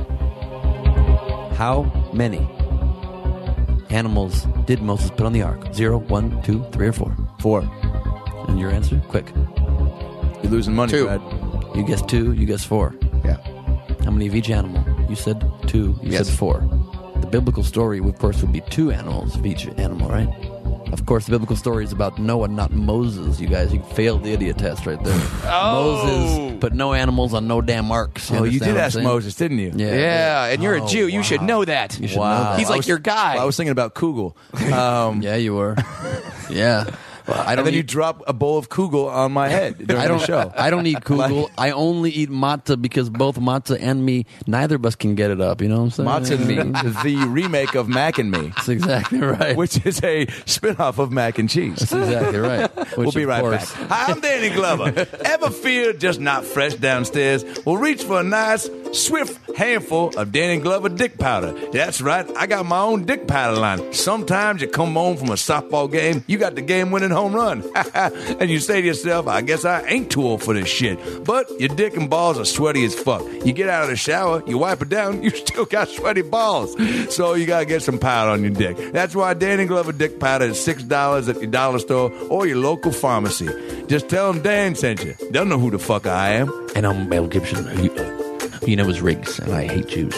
How many animals did Moses put on the ark? Zero, one, two, three, or four? Four. And your answer? Quick. You're losing money, Two. Brad. You guessed two, you guessed four. Yeah. How many of each animal? You said two, you Yes. said four. The biblical story, of course, would be two animals of each animal, right? Of course, the biblical story is about Noah, not Moses, you guys. You failed the idiot test right there. Oh. Moses put no animals on no damn arks. Oh, you understand did what I'm ask saying? Moses, didn't you? Yeah. Yeah, and you're Oh, a Jew. You should wow. know that. You should Wow. know that. He's I like was- your guy. I was thinking about Kugel. Um, Yeah, you were. Yeah. I and don't then you eat, drop a bowl of Kugel on my head during I don't the show. I don't eat kugel. I only eat matzah because both matzah and me, neither of us can get it up. You know what I'm saying? Matzah and Me, the remake of Mac and Me, That's exactly right. which is a spin-off of Mac and Cheese. That's exactly right. Which, We'll be of right course, back. Hi, I'm Danny Glover. Ever feel just not fresh downstairs? Well, reach for a nice, swift handful of Danny Glover dick powder. That's right, I got my own dick powder line. Sometimes you come home from a softball game, you got the game-winning home run. And you say to yourself, I guess I ain't too old for this shit. But your dick and balls are sweaty as fuck. You get out of the shower, you wipe it down, you still got sweaty balls. So you gotta get some powder on your dick. That's why Danny Glover dick powder is six dollars at your dollar store or your local pharmacy. Just tell them Dan sent you. They'll know who the fuck I am. And I'm Mel Gibson. You, you know his Riggs, and I hate Jews.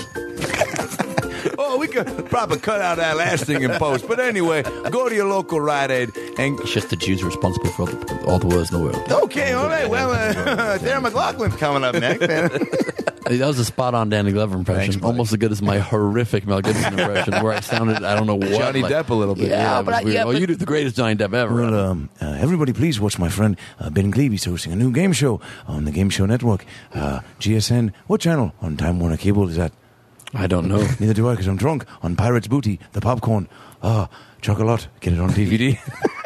Oh, we could probably cut out that last thing in post. But anyway, go to your local Rite Aid and... It's just the Jews are responsible for all the, all the wars in the world. Okay, all right. Well, uh, Darren McLaughlin's coming up next. That was a spot-on Danny Glover impression, Thanks, buddy. almost as good as my horrific Mel Gibson impression, where I sounded, I don't know what. Johnny like- Depp a little bit. Yeah, Yeah, but, I, it was yeah, weird. but you do the greatest Johnny Depp ever. Well, um, uh, everybody, please watch my friend uh, Ben Gleevy's hosting a new game show on the Game Show Network. Uh, G S N, what channel on Time Warner Cable is that? I don't know. Neither do I, because I'm drunk on Pirates Booty, the popcorn. Ah, chocolate. Get it on D V D.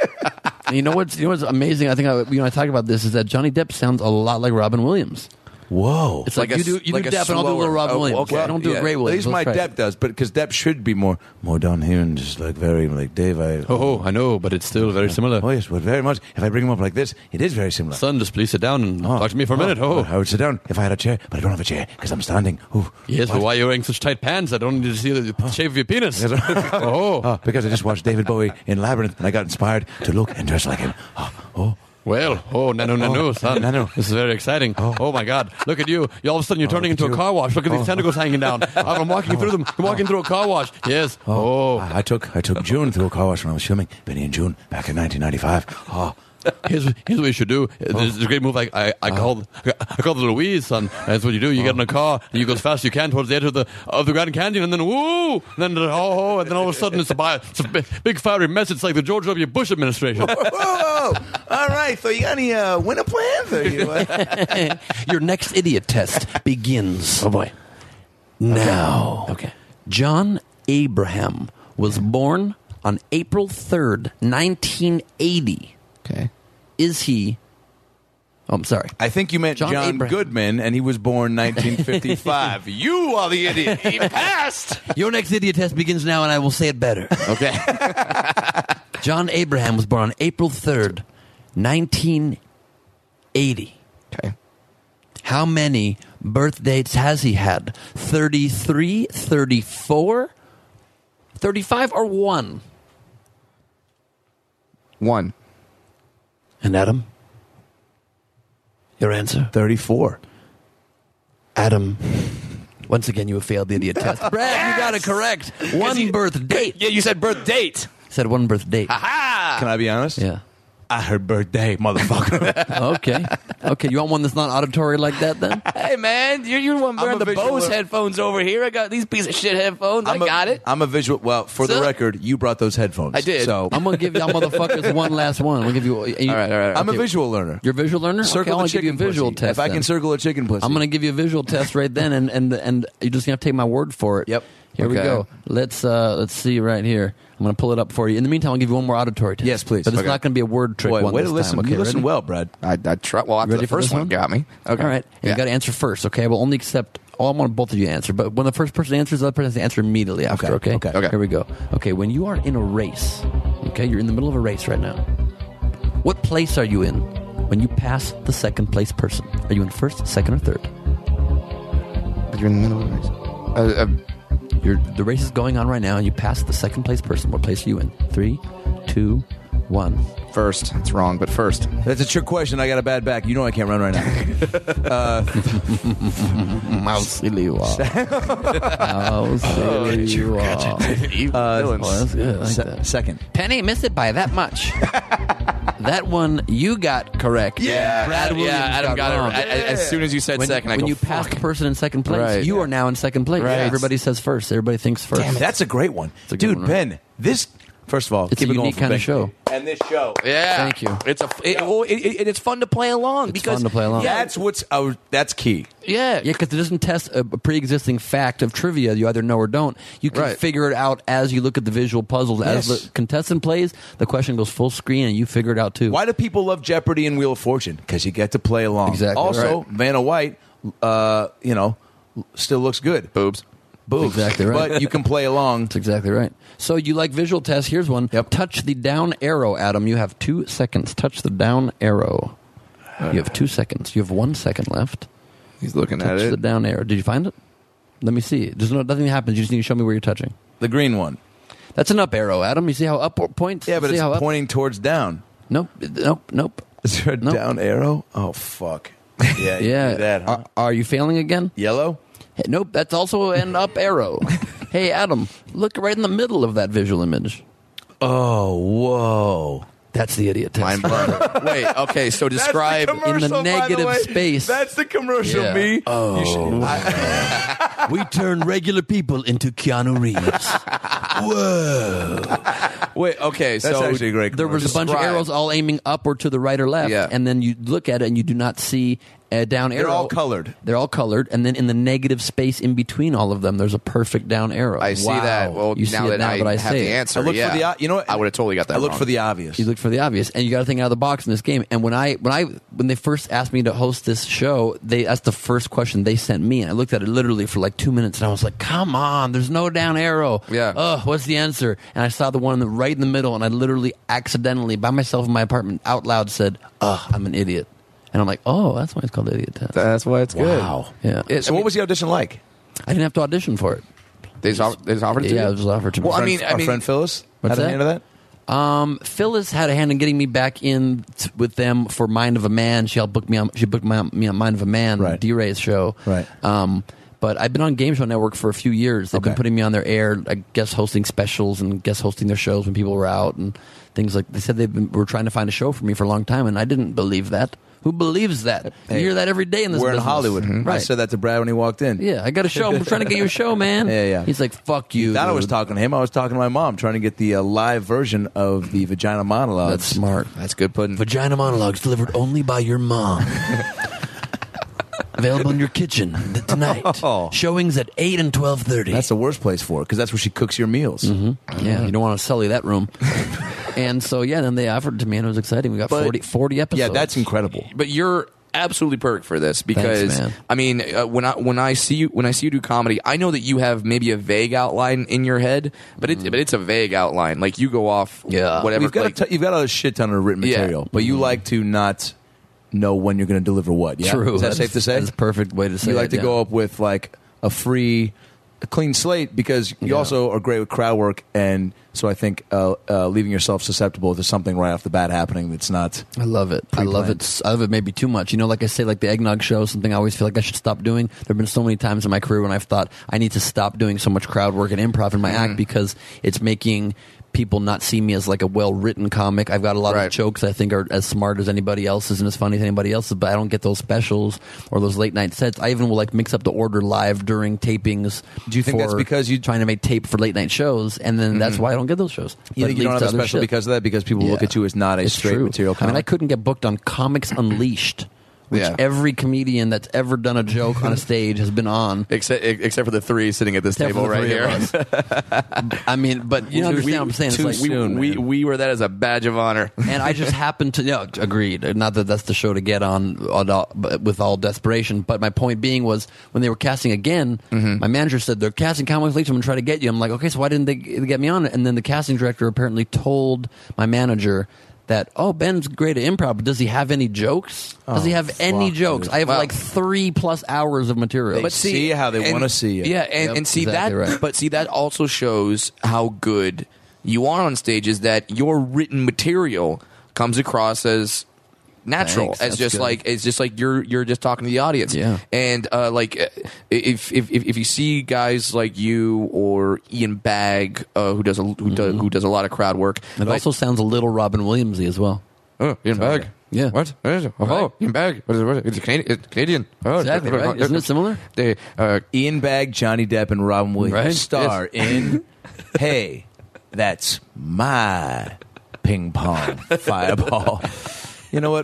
You know what's you know what's amazing? I think I, you know I talk about this is that Johnny Depp sounds a lot like Robin Williams. Whoa. It's like, Like a you do s- you like do a Depp and I'll do a little slower- Robin oh, Williams. okay. I don't do Yeah, a great At Williams. least my Let's try it. Depp does, but because Depp should be more... More down here and just like very, like Dave, I... Oh, I know, but it's still very similar. Oh, yes, but very much. If I bring him up like this, it is very similar. Son, just please sit down and Oh, talk to me for a minute. oh, Oh, I would sit down if I had a chair, but I don't have a chair because I'm standing. Ooh, yes, what? but why are you wearing such tight pants? I don't need to see the shape of your penis. oh, Oh, because I just watched David Bowie in Labyrinth and I got inspired to look and dress like him. Oh, oh. well, oh, nano, nano, Oh, son. nano. This is very exciting. Oh. my God. Look at you. You all of a sudden you're turning look at into a you. car wash. Look at these tentacles hanging down. I'm walking through them. I'm walking through a car wash. Yes. Oh. I, I took I took June through a car wash when I was filming Benny and June back in nineteen ninety-five. Oh, Here's, here's what you should do. There's a great move. I, I, I called I called Louise, son. That's what you do. You get in a car and you go as fast as you can towards the edge of the of the Grand Canyon, and then woo, and then oh, oh and then all of a sudden it's a, bi- it's a big, big fiery mess. It's like the George W. Bush administration. Whoa! All right, so you got any uh, winter plans? Or you, uh, Your next idiot test begins. Oh boy! Now, okay. John Abraham was born on April third, nineteen eighty. Okay. Is he? Oh, I'm sorry. I think you meant John John, Abraham. Goodman, and he was born nineteen fifty-five. You are the idiot. He passed. Your next idiot test begins now, and I will say it better. Okay. John Abraham was born on April third, nineteen eighty. Okay. How many birth dates has he had? thirty-three, thirty-four, thirty-five, or one? One. And Adam? Your answer? thirty-four. Adam. Once again, you have failed the idiot test. Brad, you got it correct. One birth date. Yeah, you said birth date. Said one birth date. Ha! Can I be honest? Yeah. I heard birthday, motherfucker. Okay. Okay. You want one that's not auditory like that then? Hey, man, you're, you're the one wearing a the visual Bose lear- headphones over here. I got these piece of shit headphones. I'm I a- got it. I'm a visual. Well, for the So- record, you brought those headphones. I did. So I'm gonna give y'all motherfuckers one last one. I'm gonna give you. you all right, all right. I'm a okay. visual learner. You're a visual learner. Circle okay, I the want to give you a chicken visual pussy. test. If I then. can circle a chicken pussy, I'm going to give you a visual test right then, and and and you're just going to have to take my word for it. Yep. Here we Okay. go. Let's uh, let's see right here. I'm going to pull it up for you. In the meantime, I'll give you one more auditory test. Yes, please. But it's Okay. not going to be a word trick Boy, one way this to listen. time. Okay, you listen ready? well, Brad. I, I try. Well, after Ready the for first this one one? got me. Okay. All right. And Yeah. you got to answer first. Okay. I will only accept. Oh, I want both of you to answer. But when the first person answers, the other person has to answer immediately after. Okay, Okay. okay. Okay. Here we go. Okay. When you are in a race, okay, you're in the middle of a race right now. What place are you in when you pass the second place person? Are you in first, second, or third? But you're in the middle of the race. Uh, uh, You're, the race is going on right now, and you pass the second place person. What place are you in? Three, two, one. First. It's wrong, but first. That's a trick question. I got a bad back. You know I can't run right now. uh, How silly you are. How silly you are. uh, Oh, that's good. I like se- that. second. Penny missed it by that much. That one you got correct. Yeah, Brad Williams yeah, Adam got, wrong. it. I, I, as soon as you said When, second, I when go, you pass fuck. the person in second place, Right. you Yeah. are now in second place. Right. Everybody says first. Everybody thinks first. Damn, that's a great one. a good Dude, one, right? Ben, this, first of all, It's keep a it going unique for kind of Ben. show. And this show. Yeah, Thank you. It's a it, well, it, it, it's fun to play along It's because fun to play along. That's what's, uh, that's key. Yeah, Yeah, because it doesn't test a, a pre-existing fact of trivia you either know or don't. You can Right. figure it out as you look at the visual puzzles. As Yes. the contestant plays, the question goes full screen, and you figure it out too. Why do people love Jeopardy and Wheel of Fortune? Because you get to play along. Exactly Also, right. Vanna White, uh, you know, still looks good. boobs. Boobs. Exactly right. But you can play along. That's exactly right. So you like visual tests? Here's one. Yep. Touch the down arrow, Adam. You have two seconds. Touch the down arrow. You have two seconds. You have one second left. He's looking at Touch it. the down arrow. Did you find it? Let me see. There's no nothing happens. You just need to show me where you're touching. The green one. That's an up arrow, Adam. You see how up points? Yeah, but see it's how up? pointing towards down. Nope. Nope. Nope. Is there a Nope. down arrow? Oh, fuck. Yeah, you Yeah. do that, huh? are, are you failing again? Yellow? Hey, nope. That's also an up arrow. Hey, Adam, look right in the middle of that visual image. Oh, whoa. That's the idiot test. Mind blown. Wait, okay, so describe. in the negative space. That's the commercial, Yeah. me. Oh. You should- We turn regular people into Keanu Reeves. Whoa. Wait, okay, That's so actually a great There was a bunch of Describe. arrows all aiming up or to the right or left, Yeah. and then you look at it and you do not see a down arrow. They're all colored. They're all colored, and then in the negative space in between all of them, there's a perfect down arrow. I see Wow. that. Well, You see now it that now I that I have say the it. answer, I look yeah. for the, o- you know what? I would have totally got that I look wrong. for the obvious. You look for the obvious, and you got to think out of the box in this game. And when I when I when they first asked me to host this show, they that's the first question they sent me, and I looked at it literally for like two minutes, and I was like, "Come on, there's no down arrow." Yeah. Oh, what's the answer? And I saw the one in the, right in the middle, and I literally accidentally, by myself in my apartment, out loud said, "Ugh, I'm an idiot." And I'm like, "Oh, that's why it's called the idiot test." That's why it's good. Wow. Yeah. It- So I what mean, was the audition like? I didn't have to audition for it. they just, offer- they just offered it to Yeah, you? it was offered to me. Well, I Friend- mean, I our mean, friend Phyllis What's had a that? hand of that? Um, Phyllis had a hand in getting me back in t- with them for Mind of a Man. She helped book me on. She booked my, me on Mind of a Man, Right. D-Ray's show. Right. Um, but I've been on Game Show Network for a few years. They've been Okay. putting me on their air, I guest hosting specials and guest hosting their shows when people were out and things like. They said they were trying to find a show for me for a long time, and I didn't believe that. Who believes that? Hey, you hear that every day in this We're business. in Hollywood. I Right. said that to Brad when he walked in. Yeah, I got a show. I'm trying to get you a show, man. Yeah, yeah. He's like, "Fuck you." Thought I was dude. talking to him. I was talking to my mom, trying to get the uh, live version of the Vagina Monologues. That's smart. that's good pudding. Vagina monologues delivered only by your mom. Available in your kitchen th- tonight. Oh. Showings at eight and twelve thirty. That's the worst place for it because that's where she cooks your meals. Mm-hmm. Yeah, you don't want to sully that room. And so, yeah, then they offered it to me, and it was exciting. We got But- forty, forty episodes. Yeah, that's incredible. But you're absolutely perfect for this because man. I mean, uh, when I when I see you when I see you do comedy, I know that you have maybe a vague outline in your head, but it's but it's a vague outline. Like you go off, Yeah. whatever. You've got, like, a t- you've got a shit ton of written Yeah. material, but you like to not know when you're going to deliver what. Yeah? True. Is that That's- safe to say? That's a perfect way to say You it. like to yeah. go up with like a free, a clean slate because you Yeah. also are great with crowd work, and so I think uh, uh, leaving yourself susceptible to something right off the bat happening that's not. I love it. I love Pre-planned. it. I love it maybe too much. You know, like I say, like the eggnog show, something I always feel like I should stop doing. There have been so many times in my career when I've thought I need to stop doing so much crowd work and improv in my Mm-hmm. act because it's making people not see me as like a well-written comic. I've got a lot Right. of jokes I think are as smart as anybody else's and as funny as anybody else's, but I don't get those specials or those late night sets. I even will like mix up the order live during tapings. Do you think that's for because you- trying to make tape for late night shows, and then that's why I don't get those shows. You But think it you don't leads have a to other special shit. because of that? Because people look Yeah. at you as not a It's straight true. material I mean, comic. I couldn't get booked on Comics Unleashed, which Yeah. every comedian that's ever done a joke on a stage has been on. except except for the three sitting at this Except table for the right three here. of us. I mean, but you know, understand what I'm saying. It's too like, we, soon, we, man. we were that as a badge of honor. and I just happened to, yeah, agreed. Not that that's the show to get on, on all- but with all desperation. But my point being was when they were casting again, my manager said they're casting Comics Unleashed. I'm going to try to get you. I'm like, okay, so why didn't they get me on it? And then the casting director apparently told my manager that, oh, Ben's great at improv, but does he have any jokes? Does he Oh, have any fuck, jokes? dude. I have Well- like three plus hours of material. They see how they and- wanna see you. Yeah, and, Yep, and see exactly that, right. but see that also shows how good you are on stage. Is that your written material comes across as natural, Thanks, as that's just good. like it's just like you're you're just talking to the audience. Yeah. And uh, like if, if if if you see guys like you or Ian Bagg, uh, who does a who, does, who does a lot of crowd work, It like, also sounds a little Robin Williamsy as well. oh, Ian Bagg. Yeah. What? What is it? Oh, Right. Ian Bagg. What is it? What is it? It's Canadian. It's Canadian. Oh, Exactly, right? Isn't it similar? They, uh, Ian Bagg, Johnny Depp, and Robin Williams Right? star in Hey, That's My Ping Pong Fireball. You know what?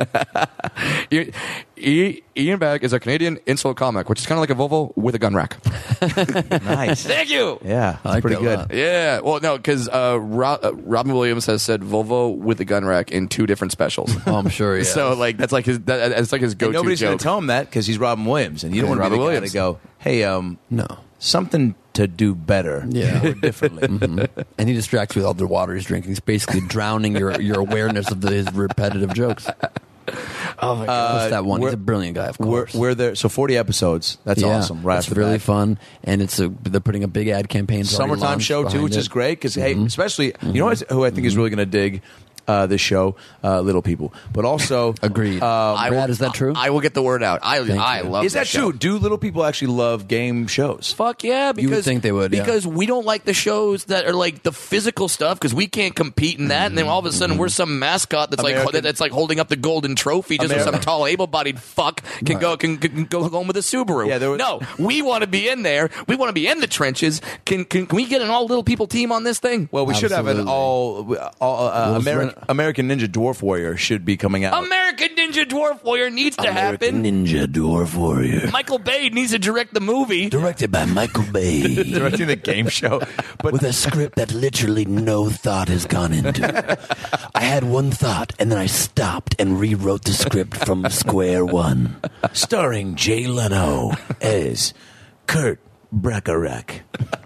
Ian, Ian Ian Bagg is a Canadian insult comic, which is kind of like a Volvo with a gun rack. Nice. Thank you. Yeah, I like pretty that a good. lot. Yeah, well, no, because uh, Ro- uh, Robin Williams has said Volvo with a gun rack in two different specials. Oh, I'm sure. Yeah. So, like, that's like his that, that's like his And go-to nobody's going joke. to tell him that because he's Robin Williams, and you don't He's want to be the Robin guy Williams. to go, "Hey, um, no. something to do better, Yeah. or differently." Mhm. And he distracts you with all the water he's drinking. He's basically drowning your your awareness of the, his repetitive jokes. Oh my Plus god! that one. He's we're- a brilliant guy, of We're, course. we're there. So forty episodes. That's yeah, awesome. Right it's off the really bat. fun, and it's a they're putting a big ad campaign. It's already Summertime launched show too, behind which it. is great because hey, Mhm. especially you know what, who I think is really going to dig uh, this show, uh, Little People, but also Agreed. Um, I Brad, will- is that true? I will get the word out. I Thank I you. love is that show. true? Do little people actually love game shows? Fuck yeah! Because would think they would, yeah. because we don't like the shows that are like the physical stuff because we can't compete in that, and then all of a sudden we're some mascot that's like American- that's like holding up the golden trophy just so American- some tall able-bodied fuck can go can, can go home with a Subaru. Yeah, there was- no, we want to be in there. We want to be in the trenches. Can, can can we get an all little people team on this thing? Well, we should have an Absolutely. all, all uh, Well, Ameri- it's- American Ninja Dwarf Warrior should be coming out. American Ninja Dwarf Warrior needs to happen. Ninja Dwarf Warrior, Michael Bay needs to direct the movie. directed by Michael Bay, Directing the game show, but with a script that literally no thought has gone into. I had one thought, and then I stopped and rewrote the script from square one. starring Jay Leno as Kurt Bracarac.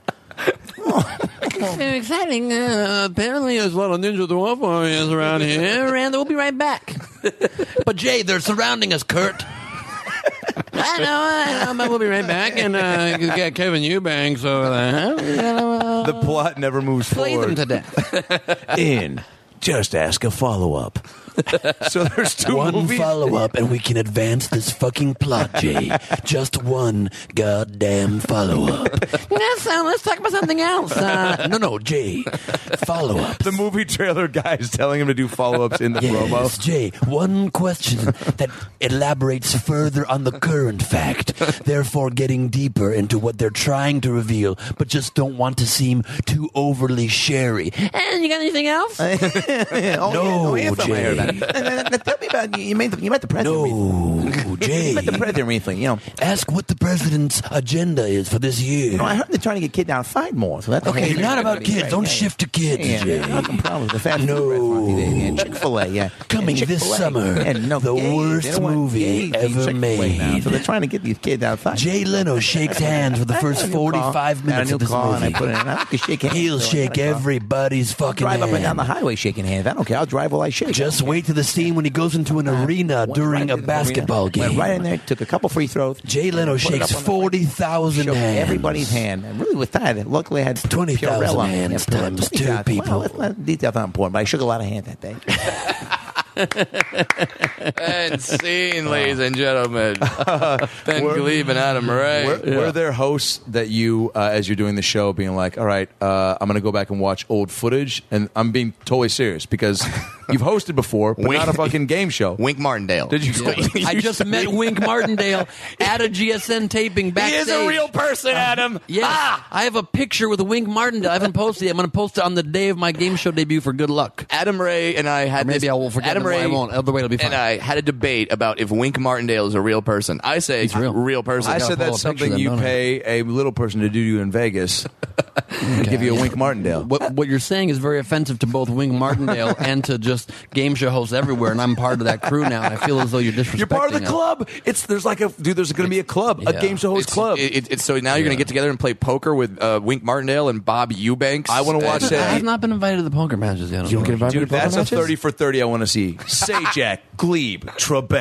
Very exciting. Uh, apparently, there's a lot of Ninja Dwarf Warriors around here, and we'll be right back. But Jay, they're surrounding us, Kurt. I know, I know, but we'll be right back. And uh, you got Kevin Eubanks over there. The plot never moves Play forward. them to death. In Just Ask a Follow Up. So there's two One movies. follow up, and we can advance this fucking plot, Jay. Just one goddamn follow up. Let's, uh, let's talk about something else. Uh, no, no, Jay. Follow up. The movie trailer guy is telling him to do follow-ups in the Yes, promo. Jay, one question that elaborates further on the current fact, therefore getting deeper into what they're trying to reveal, but just don't want to seem too overly sherry. And you got anything else? oh, No, yeah, no, Jay. Tell me about you. Met the, you met the president. No, Jay. You met the president recently. You know, Ask what the president's agenda is for this year. you know, I heard they're trying to get kids out fight more. So that's Okay, not about kids. Don't shift to kids, Yeah, Jay. yeah, fucking problems. The fast No. food restaurant today. Yeah, Chick-fil-A, yeah. Coming Yeah, this Chick-fil-A. summer, Yeah, no, the gays. worst They don't want movie gays to eat ever Chick-fil-A now. made. So they're trying to get these kids out fight. Jay Leno shakes hands for the first forty-five minutes of this car, and I movie. put it in. I like to shake hands. He'll So I shake got a car. everybody's I'll fucking drive up and down the hand. highway shaking hands. I don't care. I'll drive while I shake. Just wait to the scene when he goes into an arena Went during right a into the basketball arena, Went game. right in there, took a couple free throws. Jay Leno put it up shakes on the- forty thousand shook hands. everybody's hand. I really was tired. Luckily, I had twenty thousand Purell on me. hands Yeah, times twenty two thousand. people. Well, well, details not important, but I shook a lot of hands that day. And scene, ladies and gentlemen. Ben We're- Glebe and Adam Ray. Were, were there hosts that you, uh, as you're doing the show, being like, all right, uh, I'm going to go back and watch old footage? And I'm being totally serious because you've hosted before, but Wink. not a fucking game show. Wink Martindale. Did you? I just met Wink Martindale at a G S N taping He backstage. is a real person, Adam. Yes, Ah! I have a picture with Wink Martindale. I haven't posted it. I'm going to post it on the day of my game show debut for good luck. Adam Ray and I had Or maybe this, I will forget Adam them, or Ray I won't. Other way, it'll be fine. and I had a debate about if Wink Martindale is a real person. I say He's real. real person. I gotta said pull that's a picture something then, you don't I? pay a little person to do you in Vegas. Give you a Wink Martindale. What, what you're saying is very offensive to both Wink Martindale and to just game show hosts everywhere, and I'm part of that crew now, and I feel as though you're disrespecting You're part of the us. club. It's there's like a dude. There's going to be a club, Yeah. a game show host It's, club. it- it- it's- so now you're going to get together and play poker with uh, Wink Martindale and Bob Eubanks. I wanna watch And- that. I have not been invited to the poker matches yet. You don't get invited Dude, to poker that's a matches? thirty for thirty I want to see. Sajak, Glebe, Trebek,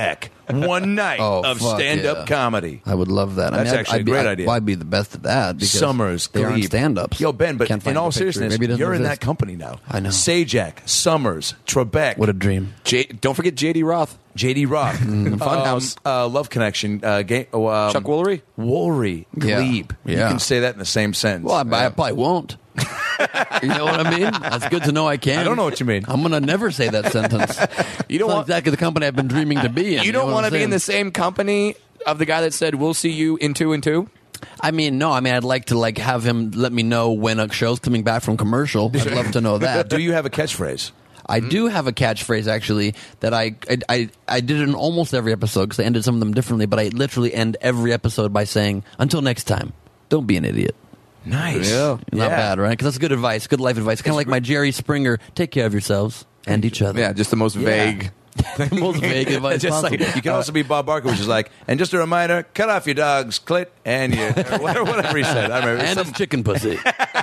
one night Oh, of fuck stand-up yeah. comedy. I would love that. I That's mean, I'd- actually I'd a be, great I'd- idea. well, I'd be the best at that because Summers, they aren't Glebe. stand-ups. Yo, Ben, but Can't find in all the picture. seriousness, Maybe it doesn't you're in exist. that company now. I know. Sajak, Summers, Trebek, What a dream. J- don't forget J D Roth. J D Roth, Funhouse. um, uh, Love Connection, uh, game, oh, um, Chuck Woolery. Woolery, Yeah. Glebe. You Yeah. can say that in the same sentence. Well, I, I probably won't. You know what I mean? That's good to know I can. I don't know what you mean. I'm going to never say that sentence. You don't It's not want exactly the company I've been dreaming to be in. you don't know what want to I'm be in saying? the same company of the guy that said we'll see you in two and two. I mean, no. I mean, I'd like to like have him let me know when a show's coming back from commercial. I'd love to know that. Do you have a catchphrase? I do have a catchphrase actually that I I I, I did in almost every episode because I ended some of them differently. But I literally end every episode by saying, "Until next time, don't be an idiot." Nice. Yeah. Not bad, right? Because that's good advice, good life advice. Kind of like my Jerry Springer: take care of yourselves and each other. Yeah, just the most vague. The most vague advice Just possible. like, you can also be Bob Barker, which is like, and just a reminder, cut off your dog's clit and your or whatever, whatever he said. I remember. and Some- it's chicken pussy.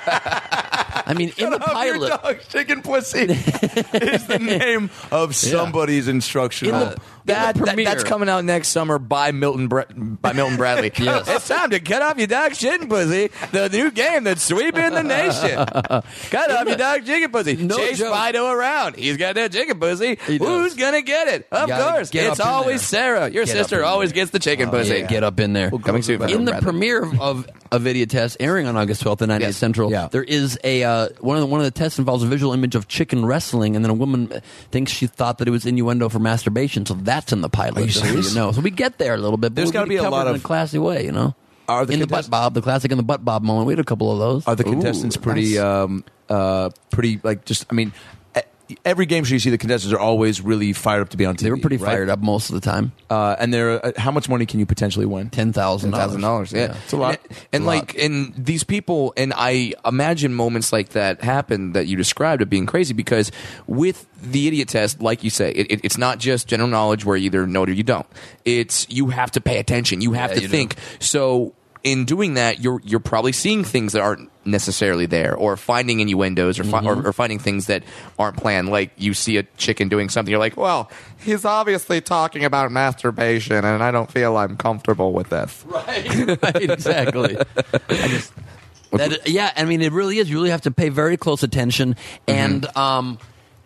I mean, in the Cut off your pilot, dog's chicken pussy is the name of somebody's instructional. In the- That, that- premiere. that's coming out next summer by Milton Bra- by Milton Bradley. Yes. It's time to cut off your dog's chicken pussy. The new game that's sweeping the nation. Cut off your dog's chicken pussy. No Chase joke. Fido around. He's got that chicken pussy. He does. Who's gonna get it? Of gotta course, get it's up in always there. Sarah. Your Get up sister in always there. gets the chicken pussy. yeah, get up in there. Coming soon. from In the Bradley. premiere of, of a video test airing on August twelfth at nine Yes. Central, Yeah. there is a uh, one of the, one of the tests involves a visual image of chicken wrestling, and then a woman thinks she thought that it was innuendo for masturbation, so that's in the pilot. Are you just so serious? you know, so we get there a little bit. But There's we gotta be a cover lot it in of- a classy way, you know. Are the in the contest- butt bob, the classic in the butt bob moment. We had a couple of those. Are the contestants Ooh, pretty, nice. um, uh, pretty like just? I mean, e- every game show you see, the contestants are always really fired up to be on T V. They were pretty right? fired up most of the time. Uh, and they're uh, how much money can you potentially win? Ten thousand thousand dollars. Yeah, It's a lot. And, and like, and these people, and I imagine moments like that happen that you described of being crazy because with the idiot test, like you say, it, it, it's not just general knowledge where you either know it or you don't. It's you have to pay attention. You have Yeah, to you do. think. So in doing that, you're you're probably seeing things that aren't necessarily there, or finding innuendos, or, fi- Mm-hmm. or, or finding things that aren't planned. Like you see a chicken doing something, you're like, well, he's obviously talking about masturbation, and I don't feel I'm comfortable with this. right, right, exactly. I just, that, yeah, I mean, it really is. You really have to pay very close attention, and um,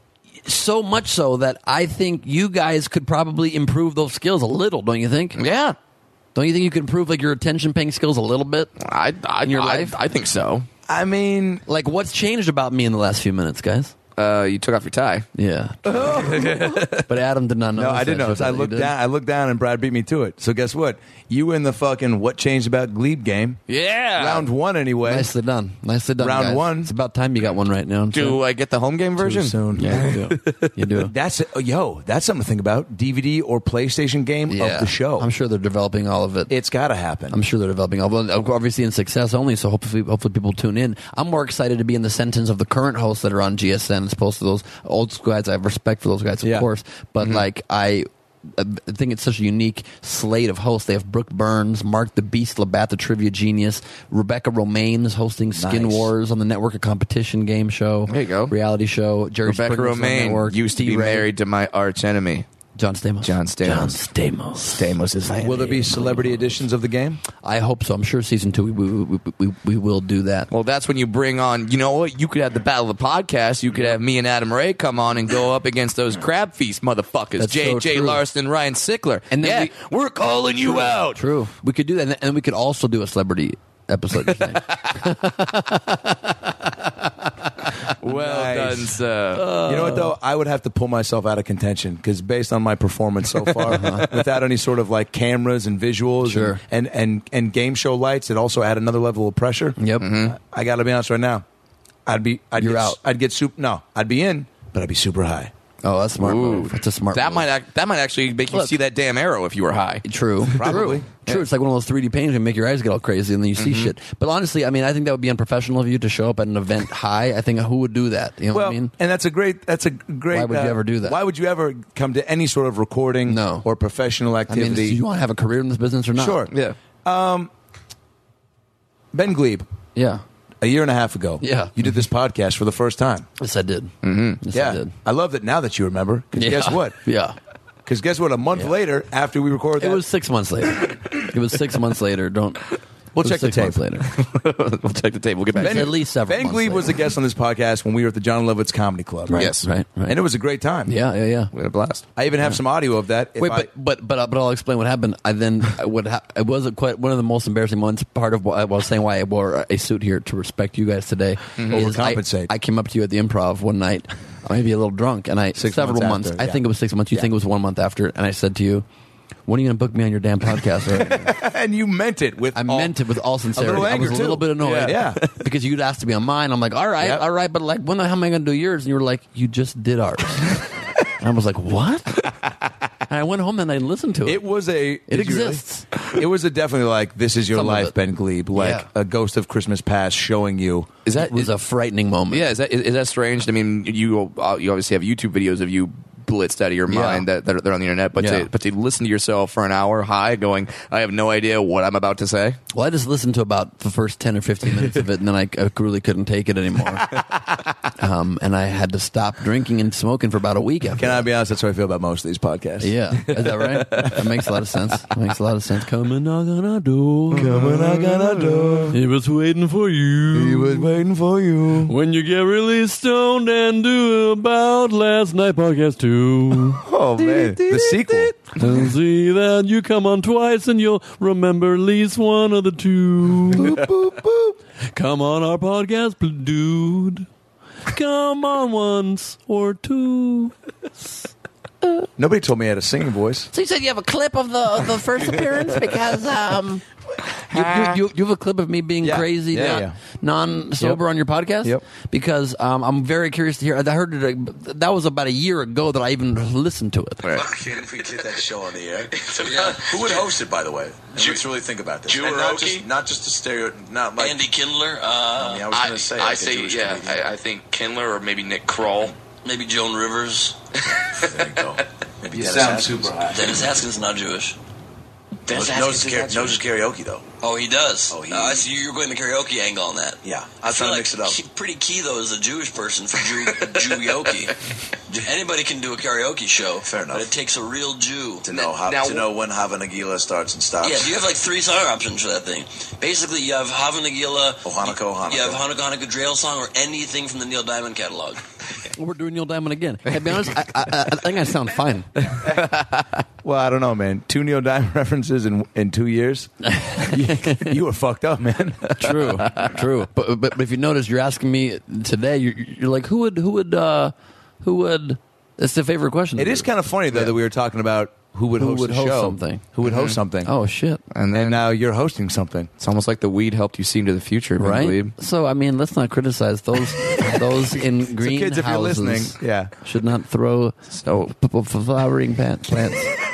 so much so that I think you guys could probably improve those skills a little. Don't you think? Yeah, Don't you think you could improve like your attention-paying skills a little bit? I, I, In your I, life? I think so. I mean, Like, what's changed about me in the last few minutes, guys? Uh, you took off your tie. Yeah, but Adam did not know. no, I didn't notice. I looked down. I looked down, and Brad beat me to it. So guess what? You win the fucking what changed about Glebe game. Yeah. Round one, anyway. Nicely done. Nicely done. Round guys. one. It's about time you got one right now. Do I get the home game version? Too soon. Yeah, you do. You do. That's oh, yo. That's something to think about. D V D or PlayStation game Yeah. of the show. I'm sure they're developing all of it. It's got to happen. I'm sure they're developing all of it. Obviously in success only, so hopefully, hopefully people tune in. I'm more excited to be in the sentence of the current hosts that are on G S N as opposed to those old school guys. I have respect for those guys, of Yeah. course. But like I. I think it's such a unique slate of hosts. They have Brooke Burns, Mark the Beast Labatt, the trivia genius, Rebecca Romaine is hosting Skin Nice. Wars on the network, a competition game show. There you go. Reality show. Jerry Rebecca Springer's on the Romaine network. used to be D-Ray. married to my arch enemy. John Stamos. John Stamos. John Stamos. Stamos is Will there be celebrity editions of the game? I hope so. I'm sure season two we we, we, we, we will do that. Well, that's when you bring on, you know what? You could have the Battle of the Podcast. You could have me and Adam Ray come on and go up against those Crab Feast motherfuckers. That's J so J true. Larson, Ryan Sickler. And then yeah, we, are calling you out. True. We could do that, and- and we could also do a celebrity episode. You're saying. Well Nice. done, sir. You know what though? I would have to pull myself out of contention because based on my performance so far, without any sort of like cameras and visuals Sure. and, and, and, and game show lights, it also add another level of pressure. Yep. I got to be honest right now. I'd be. I'd You're get, out. I'd get super. No, I'd be in, but I'd be super high. Oh, that's a smart. Ooh. Move. That's a smart. that move. might act, that might actually make you Look. see that damn arrow if you were high. True. Probably. True. True. It's like one of those three D paintings that make your eyes get all crazy and then you see shit. But honestly, I mean, I think that would be unprofessional of you to show up at an event high. I think who would do that? You know Well, what I mean? and that's a great. That's a great. Why would you uh, ever do that? Why would you ever come to any sort of recording No. or professional I mean, do activity? you want to have a career in this business or not? Sure. Yeah. Ben Glebe, Yeah. a year and a half ago. Yeah. You did this podcast for the first time. Yes, I did. Mm-hmm. Yes, Yeah. I did. I love that now that you remember. Because Yeah. guess what? Yeah. Because guess what? A month Yeah. later, after we recorded that, It was six months later. It was six months later. Don't. We'll it was check the six tape. months later. we'll check the tape. We'll get back Ben- to at it. least several Ben months Glebe was a later. guest on this podcast when we were at the John Lovitz Comedy Club. Right, Yes. right, right. And it was a great time. Yeah, yeah, yeah. We had a blast. I even have some audio of that. If Wait, I- but but but, uh, but I'll explain what happened. I then what ha- it wasn't quite one of the most embarrassing moments. Part of what I was saying why I wore a suit here to respect you guys today. is I, Overcompensate. I came up to you at the Improv one night, maybe a little drunk, and I Six several months months. after, I yeah. think it was six months. You think it was one month after, and I said to you, "When are you going to book me on your damn podcast?" and you meant it with I all- meant it with all sincerity. little I was anger, a little too. bit annoyed, Yeah. Yeah. because you'd asked to be on mine. I'm like, all right, Yep. all right, but like, when the hell am I going to do yours? And you were like, you just did ours. And I was like, what? And I went home and I listened to it. It was a. It did you really? exists. It was a definitely like this is your Some of life, it. Ben Glebe, like Yeah. a Ghost of Christmas Past showing you. Is that It was is, a frightening moment. yeah? Is that is, is that strange? I mean, you uh, you obviously have YouTube videos of you blitzed out of your Yeah. mind that, that are, that are on the internet, but Yeah. to but to listen to yourself for an hour high, going, I have no idea what I'm about to say. Well, I just listened to about the first ten or fifteen minutes of it, and then I, I really couldn't take it anymore. um, and I had to stop drinking and smoking for about a week after. Can I that. be honest? That's how I feel about most of these podcasts. Yeah, is that right? That makes a lot of sense. That makes a lot of sense. Come and knock on our door. Come and knock on our door. He was waiting for you. He was waiting for you. When you get really stoned and do about last night podcast two. Oh man, the sequel. And see that you come on twice and you'll remember at least one of the two. Boop, boop, boop. Come on our podcast, pl- dude. Come on once or two. Nobody told me I had a singing voice. So you said you have a clip of the of the first appearance because um You, you, you, you have a clip of me being Yeah. crazy, Yeah, non, yeah. non-sober Yep. on your podcast? Yep. Because um, I'm very curious to hear. I heard it. Uh, that was about a year ago that I even listened to it. Right. Fucking if we get that show on the air. Yeah. Who would host it, by the way? Let's really think about this. Jew And or not Okie? just not just a stereo, not like Andy Kindler. I Uh, mean, I was going to say, I like a say, Jewish yeah, comedian. I, I think Kindler or maybe Nick Kroll. maybe Joan Rivers. There you go. Maybe You Dennis sound Haskins. super high. Dennis Haskins not Jewish. Knows, Haskins knows, is his not kara- knows his Jewish. karaoke though. Oh, he does. Oh, he- Uh, I see you're going the karaoke angle on that. Yeah, I I'm feel trying to like mix it up. key- pretty key though as a Jewish person for Jew Jew-yoke. Anybody can do a karaoke show. Fair enough. But it takes a real Jew. To know how Now- to know when Hava Nagila starts and stops. Yeah, you have like three song options for that thing. Basically, you have Hava Nagila, Oh, Hanukkah, oh, Hanukkah. you have Hanukkah Hanukkah Trail song, or anything from the Neil Diamond catalog. We're doing Neil Diamond again. Hey, to be honest, I, I, I think I sound fine. Well, I don't know, man. Two Neil Diamond references in in two years. you, you were fucked up, man. True, true. But, but but if you notice, you're asking me today. You're, you're like, who would who would uh, who would? That's the favorite question. It is kind of funny though that we were talking about who would Who host would a host show, something. who would host something. Oh shit! And then And now you're hosting something. it's almost like the weed helped you see into the future, Ben Right. Glebe. So I mean, let's not criticize those those in green kids, if you're houses. listening, yeah. should not throw So p- p- flowering plant plants.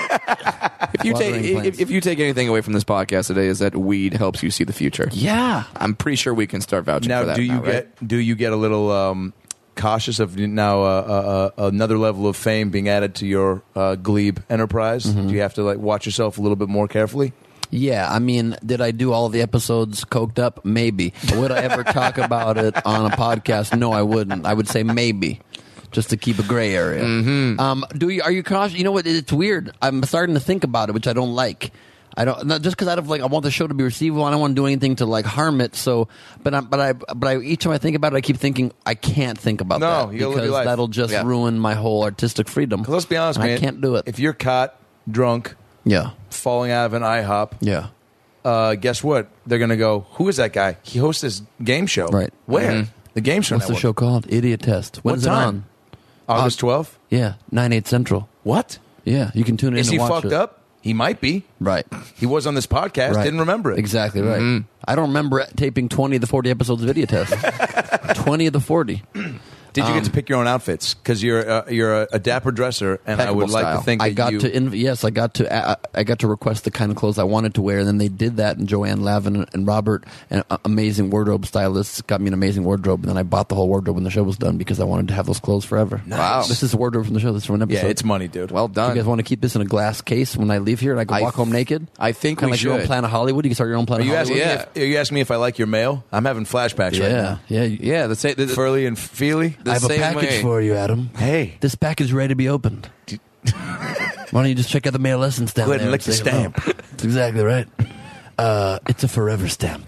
if you take Watering if, plants. if you take anything away from this podcast today, is that weed helps you see the future. Yeah. I'm pretty sure we can start vouching Now, for that. do you now, right? get do you get a little um, cautious of now uh, uh, uh, another level of fame being added to your uh, Glebe enterprise? Mm-hmm. Do you have to like watch yourself a little bit more carefully? Yeah, I mean, did I do all of the episodes coked up? Maybe. Would I ever talk about it on a podcast? No, I wouldn't. I would say maybe, just to keep a gray area. Mm-hmm. Um, do you? Are you cautious? You know what? It's weird. I'm starting to think about it, which I don't like. I don't not just because I don't like. I want the show to be receivable. I don't want to do anything to like harm it. So, but I, but I, but I, each time I think about it, I keep thinking I can't think about No, that you gotta live your because life. that'll just Yeah. ruin my whole artistic freedom. 'Cause let's be honest, And man. I can't do it. If you're caught drunk, Yeah, falling out of an IHOP, yeah. uh, guess what? They're gonna go, "Who is that guy? He hosts this game show, Right. Where? Mhm. The game show. What's the network. show called? Idiot Test. What When's time? it on? August twelfth. Yeah, nine eight Central. What? Yeah, you can tune in Is and he watch fucked it. up? He might be. Right. He was on this podcast. right. Didn't remember it. Exactly right. I don't remember it taping twenty of the forty episodes of Idiot Test. twenty of the forty. Did you Um, get to pick your own outfits? Because you're uh, you're a, a dapper dresser, and I would Impeccable like style. to think I that got you, to inv- yes, I got to uh, I got to request the kind of clothes I wanted to wear, and then they did that. And Joanne Lavin and Robert, and uh, amazing wardrobe stylists, got me an amazing wardrobe. And then I bought the whole wardrobe when the show was done because I wanted to have those clothes forever. Wow. This is the wardrobe from the show. This is from an Yeah, episode. it's money, dude. Well Do done. you guys want to keep this in a glass case when I leave here and I can I walk home naked? I think Kind we of like your own should. plan of Hollywood. You can start your own plan Are of you asking Hollywood. me if, are you asking me if I like your mail? I'm having flashbacks right Yeah, now. yeah. you- Yeah, the same. The, the, Furley and Feely. the I have a same package way. for you, Adam. Hey, This package is ready to be opened. Why don't you just check out the mail essence down Go ahead there and lick the say hello? stamp. That's exactly right. Uh, it's a forever stamp.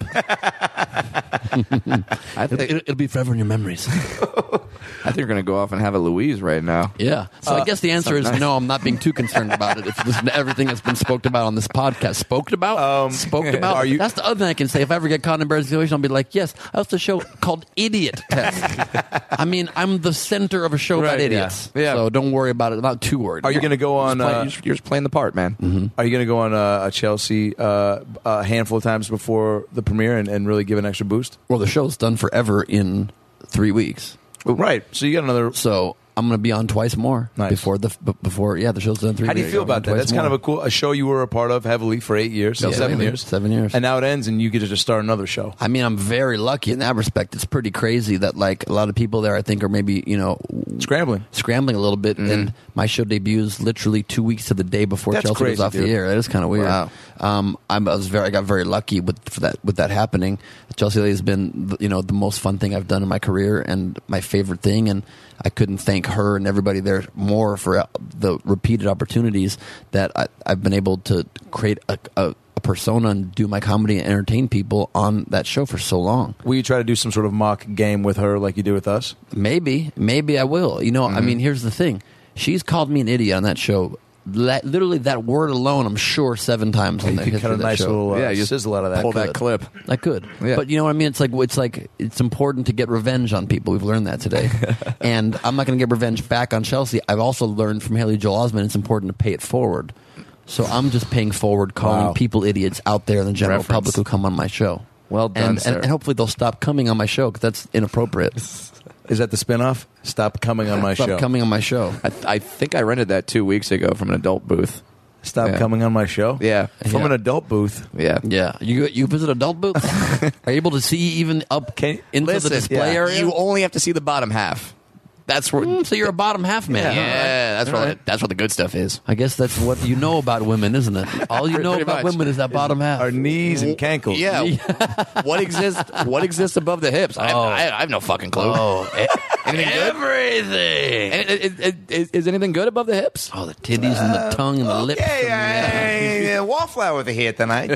I It'll, think, it'll be forever in your memories. I think you're going to go off and have a Louise right now. Yeah. So I guess the answer is nice. no. I'm not being too concerned about it. If listen to everything that's been spoken about on this podcast, spoken about, Um, spoken about. are you- That's the other thing I can say. If I ever get caught in an embarrassing situation, I'll be like, yes, I host a show called Idiot Test. I mean, I'm the center of a show about Right, yeah. idiots. Yeah. So don't worry about it. I'm not too worried. Are you going to go on? Play- Uh, you're, just, you're just playing the part, man. Mm-hmm. are you going to go on uh, a Chelsea uh, a handful of times before the premiere and, and really give an extra boost? Well, the show's done forever in three weeks. Right. So you got another. So I'm going to be on twice more Nice. before the b- before yeah the show's done in three How do weeks. you feel I'm on about that? twice That's kind of more. a cool a show you were a part of heavily for eight years, Yeah, seven seven- years, seven years. and now it ends, and you get to just start another show. I mean, I'm very lucky in that respect. It's pretty crazy that like a lot of people there, I think, are maybe you know Scrambling. scrambling a little bit, and my show debuts literally two weeks to the day before That's Chelsea crazy, goes off dude. the air. That is kind of weird. Wow. Um, I'm, I was very, I got very lucky with for that with that happening. Chelsea Lady has been, you know, the most fun thing I've done in my career and my favorite thing, and I couldn't thank her and everybody there more for uh, the repeated opportunities that I, I've been able to create a, a, a persona and do my comedy and entertain people on that show for so long. Will you try to do some sort of mock game with her like you do with us? Maybe, maybe I will. You know, I mean, here's the thing. She's called me an idiot on that show. La- literally, that word alone, I'm sure, seven times in You the could history cut a of that nice show. little uh, Yeah, you sizzle out of that. Pull that could. clip. I could, Yeah. but you know what I mean. It's like it's like it's important to get revenge on people. We've learned that today, and I'm not going to get revenge back on Chelsea. I've also learned from Haley Joel Osment it's important to pay it forward. So I'm just paying forward, calling Wow. people idiots out there in the general Reference. public who come on my show. Well done, and, sir. and, and hopefully they'll stop coming on my show because that's inappropriate. Is that the spinoff? Stop coming on my Stop show. coming on my show. I, th- I think I rented that two weeks ago from an adult booth. Stop Yeah. coming on my show. Yeah. From Yeah. an adult booth. Yeah. Yeah, you you visit adult booths? Are you able to see even up Can- into Listen, the display yeah. area? You only have to see the bottom half. That's where. Mm, so you're a bottom half man. Yeah, that's All where right. the, that's where the good stuff is. I guess that's what you know about women, isn't it? All you know Pretty about much. women is that bottom half. Our knees and cankles. Yeah. what exists? What exists above the hips? I, have, Oh. I, I have no fucking clue. Oh, Anything good? everything. And it- it- it- Is, is anything good above the hips? Oh, the titties and the tongue and the lips. and the, uh, wallflower with here tonight.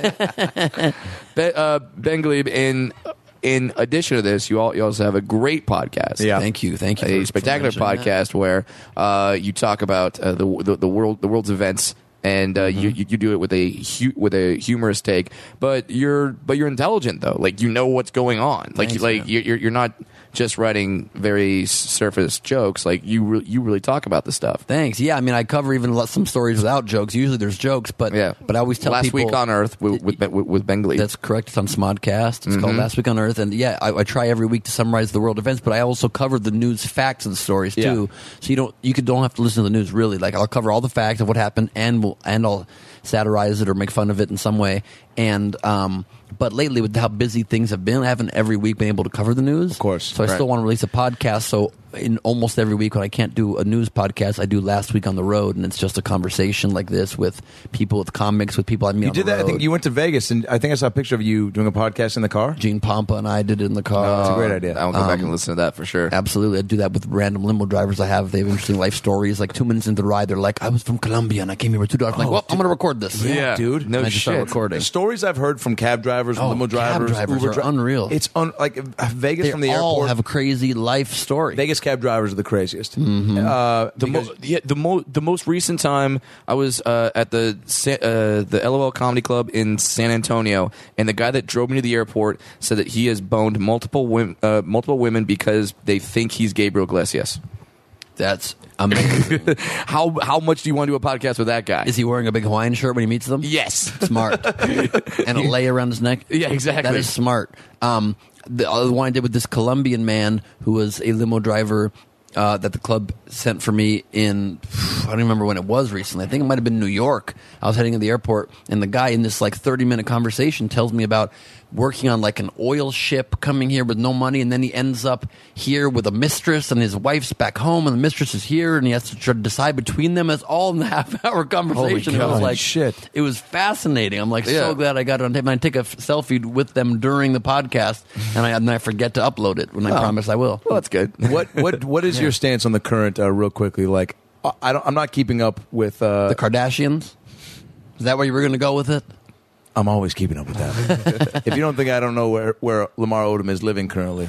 Be, uh, Ben Glebe, in in addition to this, you all you also have a great podcast. Yeah. Thank you, thank you. a for- spectacular for mentioning that. podcast where uh, you talk about uh, the, the the world the world's events, and uh, Mm-hmm. you you do it with a hu- with a humorous take. But you're but you're intelligent though. Like you know what's going on. Like Thanks, like man. you're you're not just writing very s- surface jokes. Like you re- you really talk about the stuff. Thanks. Yeah, I mean, I cover even lo- some stories without jokes. Usually there's jokes, but Yeah, but I always tell Last people Week on Earth with with, with, with Ben Glebe. That's correct. It's on Smodcast. It's called Last Week on Earth, and yeah, I, I try every week to summarize the world events, but I also cover the news, facts, and stories too. So you don't you could don't have to listen to the news really. Like I'll cover all the facts of what happened, and we'll, and I'll satirize it or make fun of it in some way. And um, but lately, with how busy things have been, I haven't every week been able to cover the news. Of course. So I Right. still want to release a podcast. So in almost every week when I can't do a news podcast, I do Last Week on the Road, and it's just a conversation like this with people, with comics, with people I meet. You on did the that. I think road. you went to Vegas, and I think I saw a picture of you doing a podcast in the car. Gene Pompa and I did it in the car. That's a great idea. I'll go back Um, and listen to that for sure. Absolutely. I do that with random limo drivers I have. They have interesting life stories. Like two minutes into the ride, they're like, I was from Colombia and I came here with two dollars. I'm like, well, I'm going to record this. Yeah, dude. No And I just start shit. recording. The stories I've heard from cab drivers, Oh, limo cab drivers, drivers Uber are dri- unreal. It's un- like uh, Vegas They from the all airport. have a crazy life story. Vegas cab drivers are the craziest. Mm-hmm. Uh, The, mo- because- yeah, the, mo- the most recent time I was uh, at the Sa- uh, the L O L Comedy Club in San Antonio, and the guy that drove me to the airport said that he has boned multiple women, uh, multiple women because they think he's Gabriel Iglesias. That's amazing. How how much do you want to do a podcast with that guy? Is he wearing a big Hawaiian shirt when he meets them? Yes. Smart. And a lei around his neck? Yeah, exactly. That is smart. Um, the other one I did with this Colombian man who was a limo driver uh, that the club sent for me in, I don't remember when it was recently. I think it might have been New York. I was heading to the airport, and the guy in this like thirty minute conversation tells me about working on like an oil ship, coming here with no money, and then he ends up here with a mistress, and his wife's back home, and the mistress is here, and he has to try to decide between them. It's all in the half hour conversation. Holy it was God, like shit. It was fascinating. I'm like Yeah. so glad I got it on tape. And I take a f- selfie with them during the podcast, and I and I forget to upload it when I promise I will. Well, that's good. what what what is your stance on the current? Uh, real quickly, like I don't. I'm not keeping up with uh, The Kardashians? Is that where you were going to go with it? I'm always keeping up with that. If you don't think I don't know where, where Lamar Odom is living currently.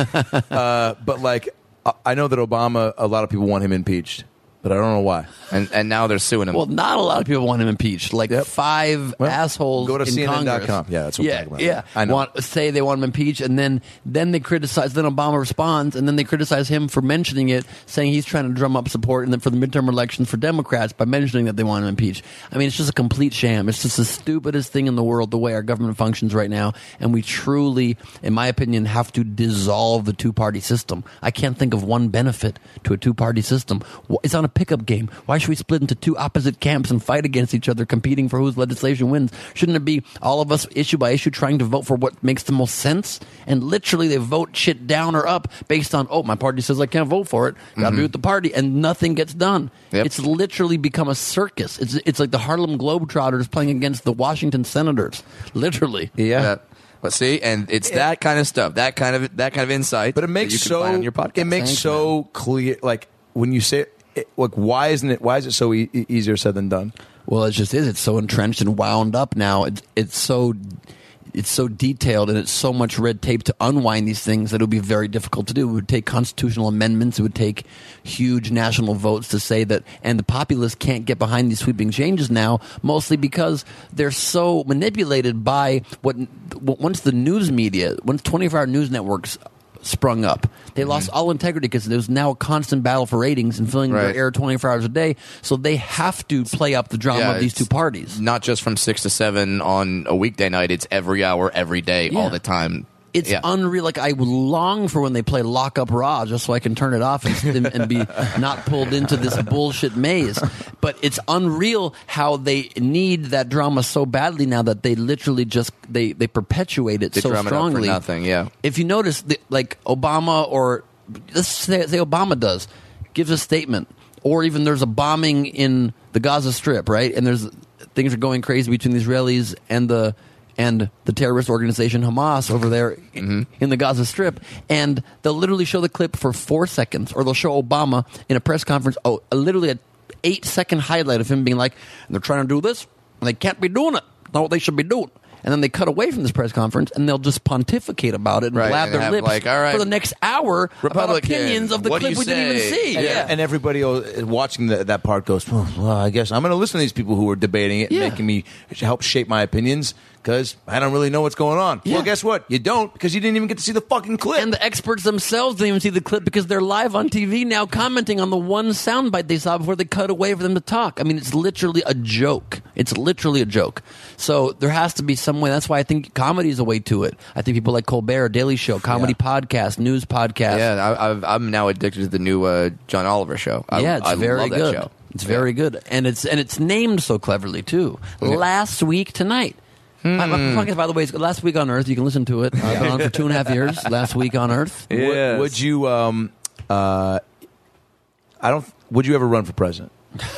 uh, but, like, I- I know that Obama, a lot of people want him impeached, but I don't know why. And and now they're suing him. Well, not a lot of people want him impeached. Like Yep. five Well, assholes go to in C N N dot com. Congress. Yeah, that's what I'm yeah, talking about. Yeah, I know. Want, say they want him impeached, and then then they criticize. Then Obama responds, and then they criticize him for mentioning it, saying he's trying to drum up support, and then for the midterm elections for Democrats by mentioning that they want him impeached. I mean, it's just a complete sham. It's just the stupidest thing in the world the way our government functions right now, and we truly, in my opinion, have to dissolve the two party system. I can't think of one benefit to a two party system. Wh- It's on a pickup game. Why should we split into two opposite camps and fight against each other, competing for whose legislation wins? Shouldn't it be all of us issue by issue trying to vote for what makes the most sense? And literally they vote shit down or up based on, oh, my party says I can't vote for it. Got to be with the party. And nothing gets done. Yep. It's literally become a circus. It's, it's like the Harlem Globetrotters playing against the Washington Senators. Literally. Yeah. But see, and it's that kind of stuff, that kind of that kind of insight. But it that makes you can so find on your podcast. it makes Thanks, so clear. Like when you say, it, like, why isn't it? Why is it so e- e- easier said than done? Well, it just is. It's so entrenched and wound up now. It's it's so it's so detailed and it's so much red tape to unwind these things that it would be very difficult to do. It would take constitutional amendments. It would take huge national votes to say that. And the populace can't get behind these sweeping changes now, mostly because they're so manipulated by what once the news media, once twenty-four hour news networks sprung up. They Mm-hmm. lost all integrity because there's now a constant battle for ratings and filling Right. their air twenty-four hours a day. So they have to play up the drama Yeah, of these it's two parties. Not just from six to seven on a weekday night. It's every hour, every day, Yeah. all the time. It's Yeah. unreal. Like I long for when they play Lock Up Raw, just so I can turn it off and, and be not pulled into this bullshit maze. But it's unreal how they need that drama so badly now that they literally just they they perpetuate it They so drum it up for strongly. nothing, yeah. If you notice, the, like Obama or let's say, say Obama does gives a statement, or even there's a bombing in the Gaza Strip, right? And there's things are going crazy between the Israelis and the and the terrorist organization Hamas over there Mm-hmm. in the Gaza Strip. And they'll literally show the clip for four seconds, or they'll show Obama in a press conference, oh, literally an eight-second highlight of him being like, they're trying to do this, and they can't be doing it. Not what they should be doing. And then they cut away from this press conference, and they'll just pontificate about it and Right, blab and their have, lips like, all right, for the next hour about Republican, opinions of the what do clip you we didn't even say? see. And- Yeah. And everybody uh, watching the, that part goes, well, well, I guess I'm going to listen to these people who are debating it Yeah. and making me help shape my opinions because I don't really know what's going on. Yeah. Well, guess what? You don't because you didn't even get to see the fucking clip. And the experts themselves didn't even see the clip because they're live on T V now commenting on the one soundbite they saw before they cut away for them to talk. I mean, it's literally a joke. It's literally a joke. So there has to be some way. That's why I think comedy is a way to it. I think people like Colbert, Daily Show, comedy podcast, news podcast. Yeah, I, I've, I'm now addicted to the new uh, John Oliver show. I, yeah, it's I very love that good. show. It's Yeah. very good, and it's and it's named so cleverly too. Last week tonight. My, my podcast, by the way, is Last Week on Earth. You can listen to it. I've been on for two and a half years. Last Week on Earth. Would, would you? Um, uh, I don't. Would you ever run for president?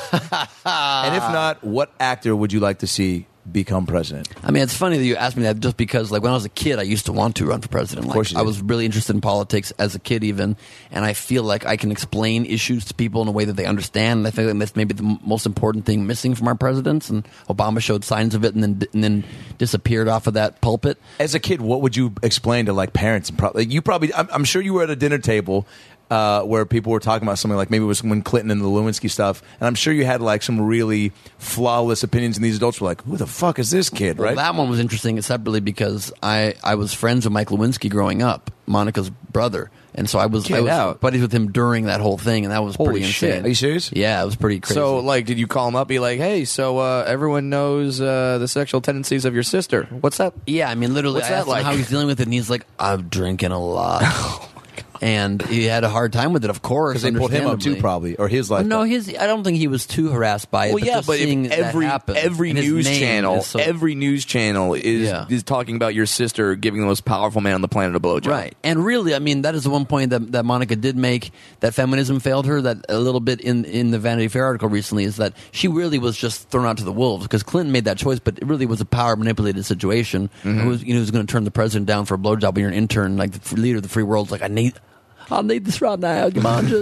And if not, what actor would you like to see become president? I mean, it's funny that you asked me that just because, like, when I was a kid, I used to want to run for president. Like, Of course you I did. was really interested in politics as a kid, even, and I feel like I can explain issues to people in a way that they understand. And I think that's maybe the m- most important thing missing from our presidents. And Obama showed signs of it, and then and then disappeared off of that pulpit. As a kid, what would you explain to like parents and probably you probably? I'm, I'm sure you were at a dinner table. Uh, where people were talking about something like maybe it was when Clinton and the Lewinsky stuff, and I'm sure you had like some really flawless opinions, and these adults were like, "Who the fuck is this kid?" Well, Right? that one was interesting separately because I, I was friends with Mike Lewinsky growing up, Monica's brother. And so I was, I Get was out. buddies with him during that whole thing, and that was Holy pretty shit. insane. Are you serious? Yeah, it was pretty crazy. So, like, did you call him up, be like, "Hey, so uh, everyone knows uh, the sexual tendencies of your sister. What's that?" yeah, I mean, literally, What's I that asked him like? how he's dealing with it, and he's like, I'm drinking a lot. Oh And he had a hard time with it, of course. Because they pulled him up too, understandably. probably, or his life. No, his. I don't think he was too harassed by it. Well, but yeah, just but seeing if that every happen, every and his news name channel, is so- every news channel is Yeah. is talking about your sister giving the most powerful man on the planet a blowjob. Right. And really, I mean, that is the one point that, that Monica did make, that feminism failed her, that a little bit in, in the Vanity Fair article recently, is that she really was just thrown out to the wolves because Clinton made that choice, but it really was a power manipulated situation. Mm-hmm. Who was, you know, who's going to turn the president down for a blowjob when you're an intern, like the f- leader of the free world's like, I need, I need this right now. Come on, just.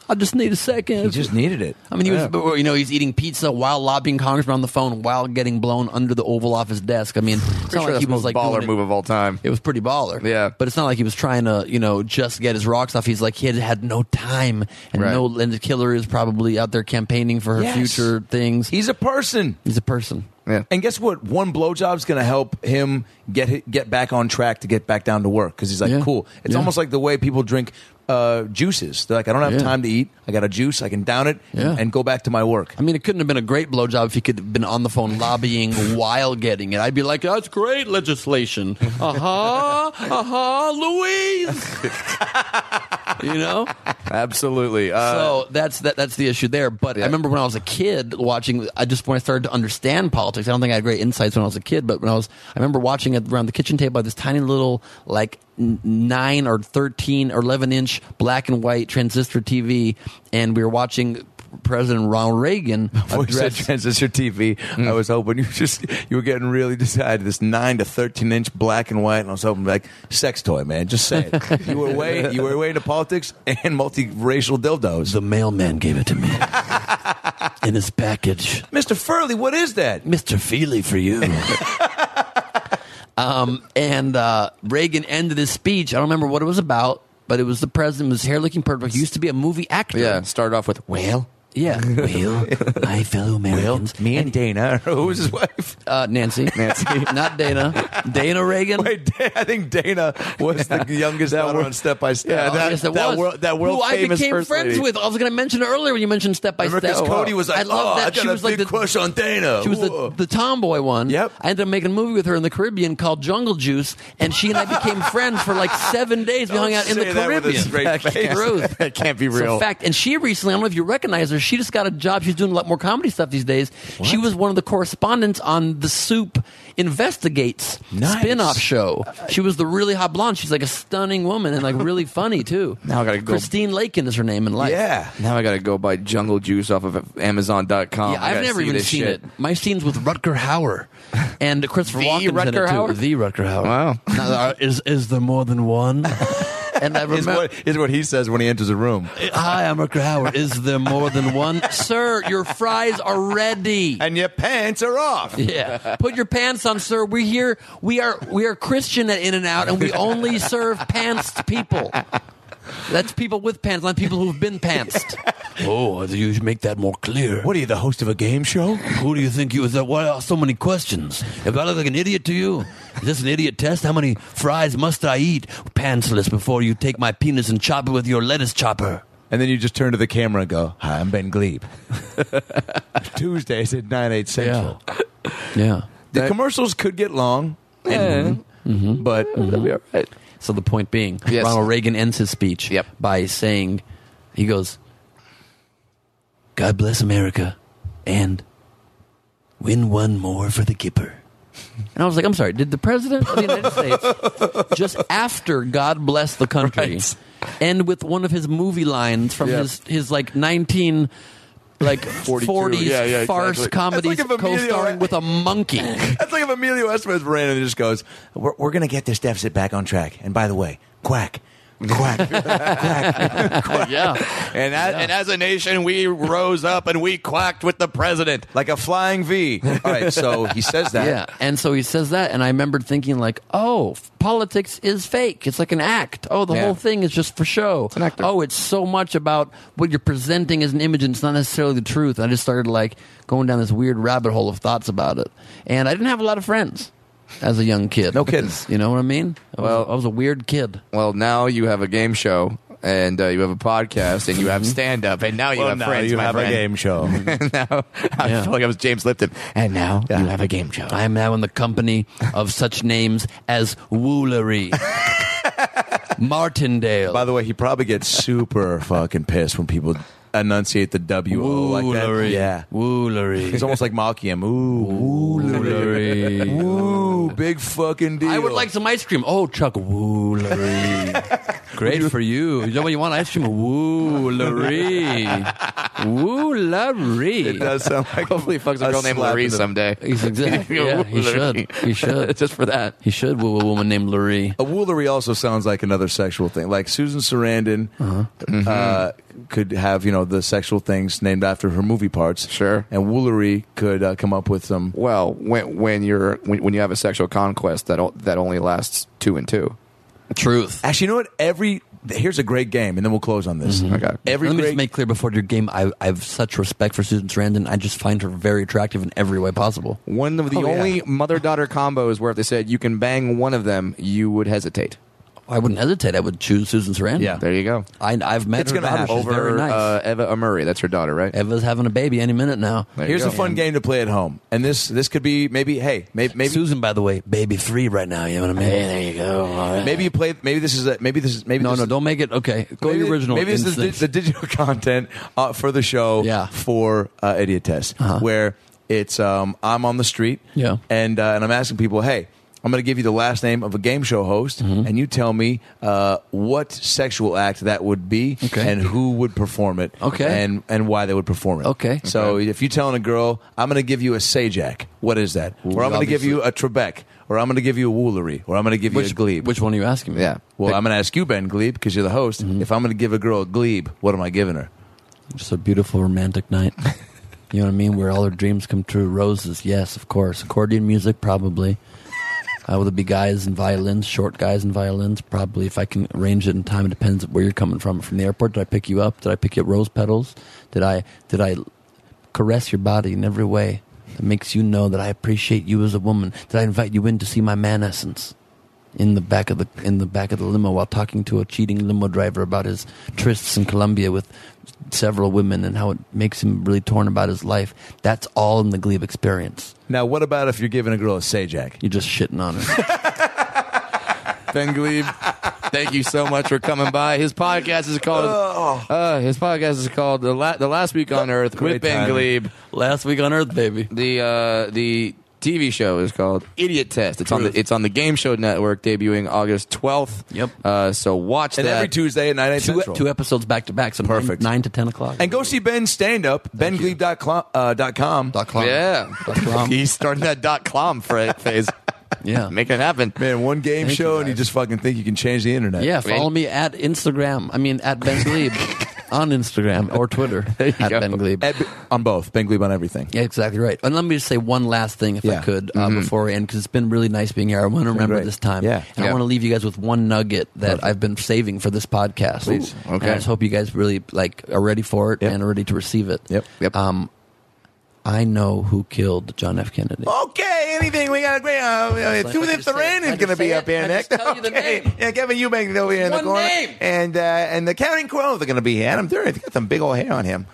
I just need a second. He just needed it. I mean, he was, you know, he's eating pizza while lobbying congressman on the phone while getting blown under the Oval Office desk. I mean, it's Pretty not sure like that's he the was most like baller doing it- move of all time. It was pretty baller. Yeah. But it's not like he was trying to, you know, just get his rocks off. He's like, he had had no time. And Right. no, Linda Killer is probably out there campaigning for her Yes. future things. He's a person. He's a person. Yeah. And guess what? One blowjob's going to help him get hi- get back on track to get back down to work because he's like, Yeah. cool. It's Yeah. almost like the way people drink uh, juices. They're like, I don't have Yeah. time to eat. I got a juice. I can down it Yeah. and, and go back to my work. I mean, it couldn't have been a great blowjob if he could have been on the phone lobbying while getting it. I'd be like, that's great legislation. Uh-huh. Uh-huh. Louise. You know? Absolutely. Uh, So that's that, that's the issue there. But Yeah. I remember when I was a kid watching. I just when I started to understand politics. I don't think I had great insights when I was a kid. But when I was, I remember watching it around the kitchen table. I had this tiny little like n- nine or thirteen or eleven inch black and white transistor T V, and we were watching President Ronald Reagan Before you said address. transistor T V, I was hoping you just you were getting really decided this nine to thirteen inch black and white, and I was hoping like sex toy, man. Just say it. You were way you were way into politics and multiracial dildos. The mailman gave it to me in his package. Mister Furley, what is that? Mister Feely for you. um, and uh, Reagan ended his speech. I don't remember what it was about, but it was the president with his hair looking purple. He used to be a movie actor. yeah, started off with, well, Yeah. Well, my fellow Americans. Me and Dana. Who was his wife? Uh, Nancy. Nancy. Not Dana. Dana Reagan. Wait, Da- I think Dana was the youngest daughter on Step by Step. Yeah, that- yes, it that was. world- that world Who I famous became first friends lady. with. I was going to mention it earlier when you mentioned Step by Remember, Step. because Cody was like, I love oh, that. I got she a was big like the, crush on Dana. She was Whoa. the, the tomboy one. Yep. I ended up making a movie with her in the Caribbean called Jungle Juice, and she and I became friends for like seven days. We Don't hung out in the say that with a Caribbean. straight face. Truth. That can't be So real. fact, and she recently, I don't know if you recognize her, she just got a job. She's doing a lot more comedy stuff these days. She was one of the correspondents on the Soup Investigates Nice. spin-off show. She was the really hot blonde. She's like a stunning woman and like really funny too. Now I gotta go- Christine Lakin is her name in life. Yeah. Now I got to go buy Jungle Juice off of Amazon dot com. Yeah, I I've gotta never see even this seen shit. it. My scenes with Rutger Hauer and Christopher The Walken's in Rutger it too. Hauer? The Rutger Hauer. Wow. Now, uh, is is there more than one? And I Is remember. what, is what he says when he enters a room. Hi, I'm Rutger Hauer. Is there more than one, sir? Your fries are ready. And your pants are off. Yeah, put your pants on, sir. We're here. We are we are Christian at In-N-Out, and we only serve pantsed people. That's people with pants, not people who've been pantsed. Oh, you should make that more clear. What are you, the host of a game show? Who do you think you is? That? Why are so many questions? If I look like an idiot to you, is this an idiot test? How many fries must I eat, pantsless, before you take my penis and chop it with your lettuce chopper? And then you just turn to the camera and go, hi, I'm Ben Glebe. Tuesdays at nine, eight Central. Yeah. The commercials could get long, and, but That'll be all right. So the point being, Yes. Ronald Reagan ends his speech Yep. by saying, he goes, God bless America, and win one more for the Kipper. And I was like, I'm sorry, did the President of the United States, just after God bless the country, Right. end with one of his movie lines from Yeah. his, his like nineteen... Like forties Yeah, yeah, farce exactly. comedies That's like if Emilio- co-starring with a monkey. that's like if Emilio Estevez ran and just goes, we're, we're going to get this deficit back on track. And by the way, quack, quack, quack. Yeah. And as, and as a nation, we rose up and we quacked with the president. Like a flying V. All right, so he says that. Yeah, and so he says that, and I remembered thinking like, oh, f- politics is fake. It's like an act. Oh, the Yeah. whole thing is just for show. an actor. Oh, it's so much about what you're presenting as an image, and it's not necessarily the truth. And I just started like going down this weird rabbit hole of thoughts about it, and I didn't have a lot of friends as a young kid. No kidding. You know what I mean? I was, Well- I was a weird kid. Well, now you have a game show, and uh, you have a podcast, and you have stand-up, and now you Well, have now friends, you my have friend. a game show. now, I Yeah. feel like I was James Lipton. And now you have a game show. I am now in the company of such names as Woolery, Martindale. By the way, he probably gets super fucking pissed when people enunciate the W O like that. Woolery. Yeah. Woolery. He's almost like mocking him. Ooh, woolery. Woolery. Ooh, big fucking deal. I would like some ice cream. Oh, Chuck Woolery. Great for you. You know what you want? Ice cream? Woolery. Woolery. It does sound like Hopefully he fucks a girl named slap Larry in the- someday. He's exactly. Yeah, he should. He should. Just for that. He should woo a woman named Larry. A woolery also sounds like another sexual thing. Like Susan Sarandon uh, could have you know the sexual things named after her movie parts. Sure. And Woolery could uh, come up with some. Well, when when you're when, when you have a sexual conquest that o- that only lasts two and two. Truth. Actually, you know what? Every here's a great game, and then we'll close on this. Okay. Every Let me great just make clear before your game, I, I have such respect for Susan Sarandon. I just find her very attractive in every way possible. One of the Oh, yeah. only mother-daughter combos where if they said you can bang one of them, you would hesitate. I wouldn't hesitate. I would choose Susan Sarandon. Yeah. There you go. I, I've met It's her gonna daughter. happen. She's very Over nice. uh, Eva Murray, that's her daughter, right? Eva's having a baby any minute now. There you Here's go. a fun game to play at home, and this this could be maybe. Hey, maybe maybe Susan, by the way, baby free right now. You know what I mean? There you go. All right. maybe you play. Maybe this is a, maybe this is maybe No, this no, is, don't make it. Okay, go maybe, your original. Maybe this is the, instinct. the digital content uh, for the show. Yeah. For uh, Idiot Test, Uh-huh. where it's um, I'm on the street. Yeah. And uh, and I'm asking people, hey, I'm going to give you the last name of a game show host, Mm-hmm. and you tell me uh, what sexual act that would be, Okay. and who would perform it, Okay. and and why they would perform it. Okay. So if you're telling a girl, I'm going to give you a Sajak, what is that? Or I'm going to give you a Trebek, or I'm going to give you a Woolery, or I'm going to give you which a Glebe. Which one are you asking me? Yeah. Well, I'm going to ask you, Ben Glebe, because you're the host. Mm-hmm. If I'm going to give a girl a Glebe, what am I giving her? Just a beautiful romantic night. You know what I mean? Where all her dreams come true. Roses, yes, of course. Accordion music, probably. Uh, will there be guys and violins, short guys and violins? Probably. If I can arrange it in time, it depends where you're coming from. From the airport, did I pick you up? Did I pick you up rose petals? Did I did I caress your body in every way that makes you know that I appreciate you as a woman? Did I invite you in to see my man essence in the back of the in the back of the limo while talking to a cheating limo driver about his trysts in Colombia with several women and how it makes him really torn about his life? That's all in the Glebe experience. Now, what about if you're giving a girl a Sajak? You're just shitting on her. Ben Glebe, thank you so much for coming by. His podcast is called. Uh, his podcast is called the, La- the Last Week on Earth Great with Ben timing. Glebe. Last week on Earth, baby. The uh, the T V show is called Idiot Test. It's on the it's on the Game Show Network, debuting August twelfth. Yep. Uh, so watch And that every Tuesday at nine, eight Two, central. two episodes back to back. So Perfect. Nine, nine to ten o'clock. And go see Ben's stand-up, ben glebe dot com. Uh, dot com. Dot com. Yeah, Dot com. he's starting that dot com fra- phase. Yeah. Make it happen. Man, one game Thank show, you, and you guys. just fucking think you can change the internet. Yeah, follow me at Instagram. I mean, at Ben Glebe on Instagram or Twitter. There you at go. Ben Glebe. At, on both. Ben Glebe on everything. Yeah, exactly right. And let me just say one last thing, if Yeah. I could, uh, before we end, because it's been really nice being here. I want to remember great. this time. Yeah. And Yeah. I want to leave you guys with one nugget that I've been saving for this podcast. Please. And Okay. I just hope you guys really like are ready for it Yep. and are ready to receive it. Yep. Yep. Um, I know who killed John F. Kennedy. Okay, anything. We got a great. Uh, like, Judith I just say- Thuran I is just going to be say up it, here I next. just tell you the Okay. name. Yeah, Kevin Eubank is over here in One the corner. name. And, uh, and the Counting Crows are going to be here. Adam Duran, he's got some big old hair on him.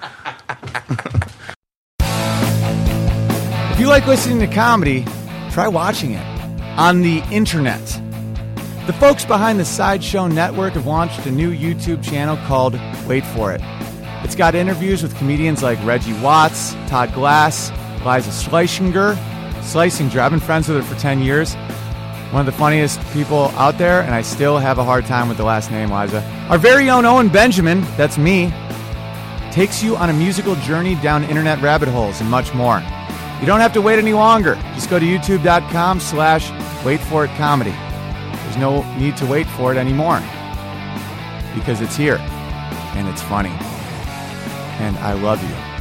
If you like listening to comedy, try watching it on the internet. The folks behind the Sideshow Network have launched a new YouTube channel called Wait For It. It's got interviews with comedians like Reggie Watts, Todd Glass, Liza Schlesinger. Schlesinger, I've been friends with her for ten years. One of the funniest people out there, and I still have a hard time with the last name, Liza. Our very own Owen Benjamin, that's me, takes you on a musical journey down internet rabbit holes and much more. You don't have to wait any longer. Just go to youtube.com slash wait for it comedy. There's no need to wait for it anymore because it's here and it's funny. And I love you.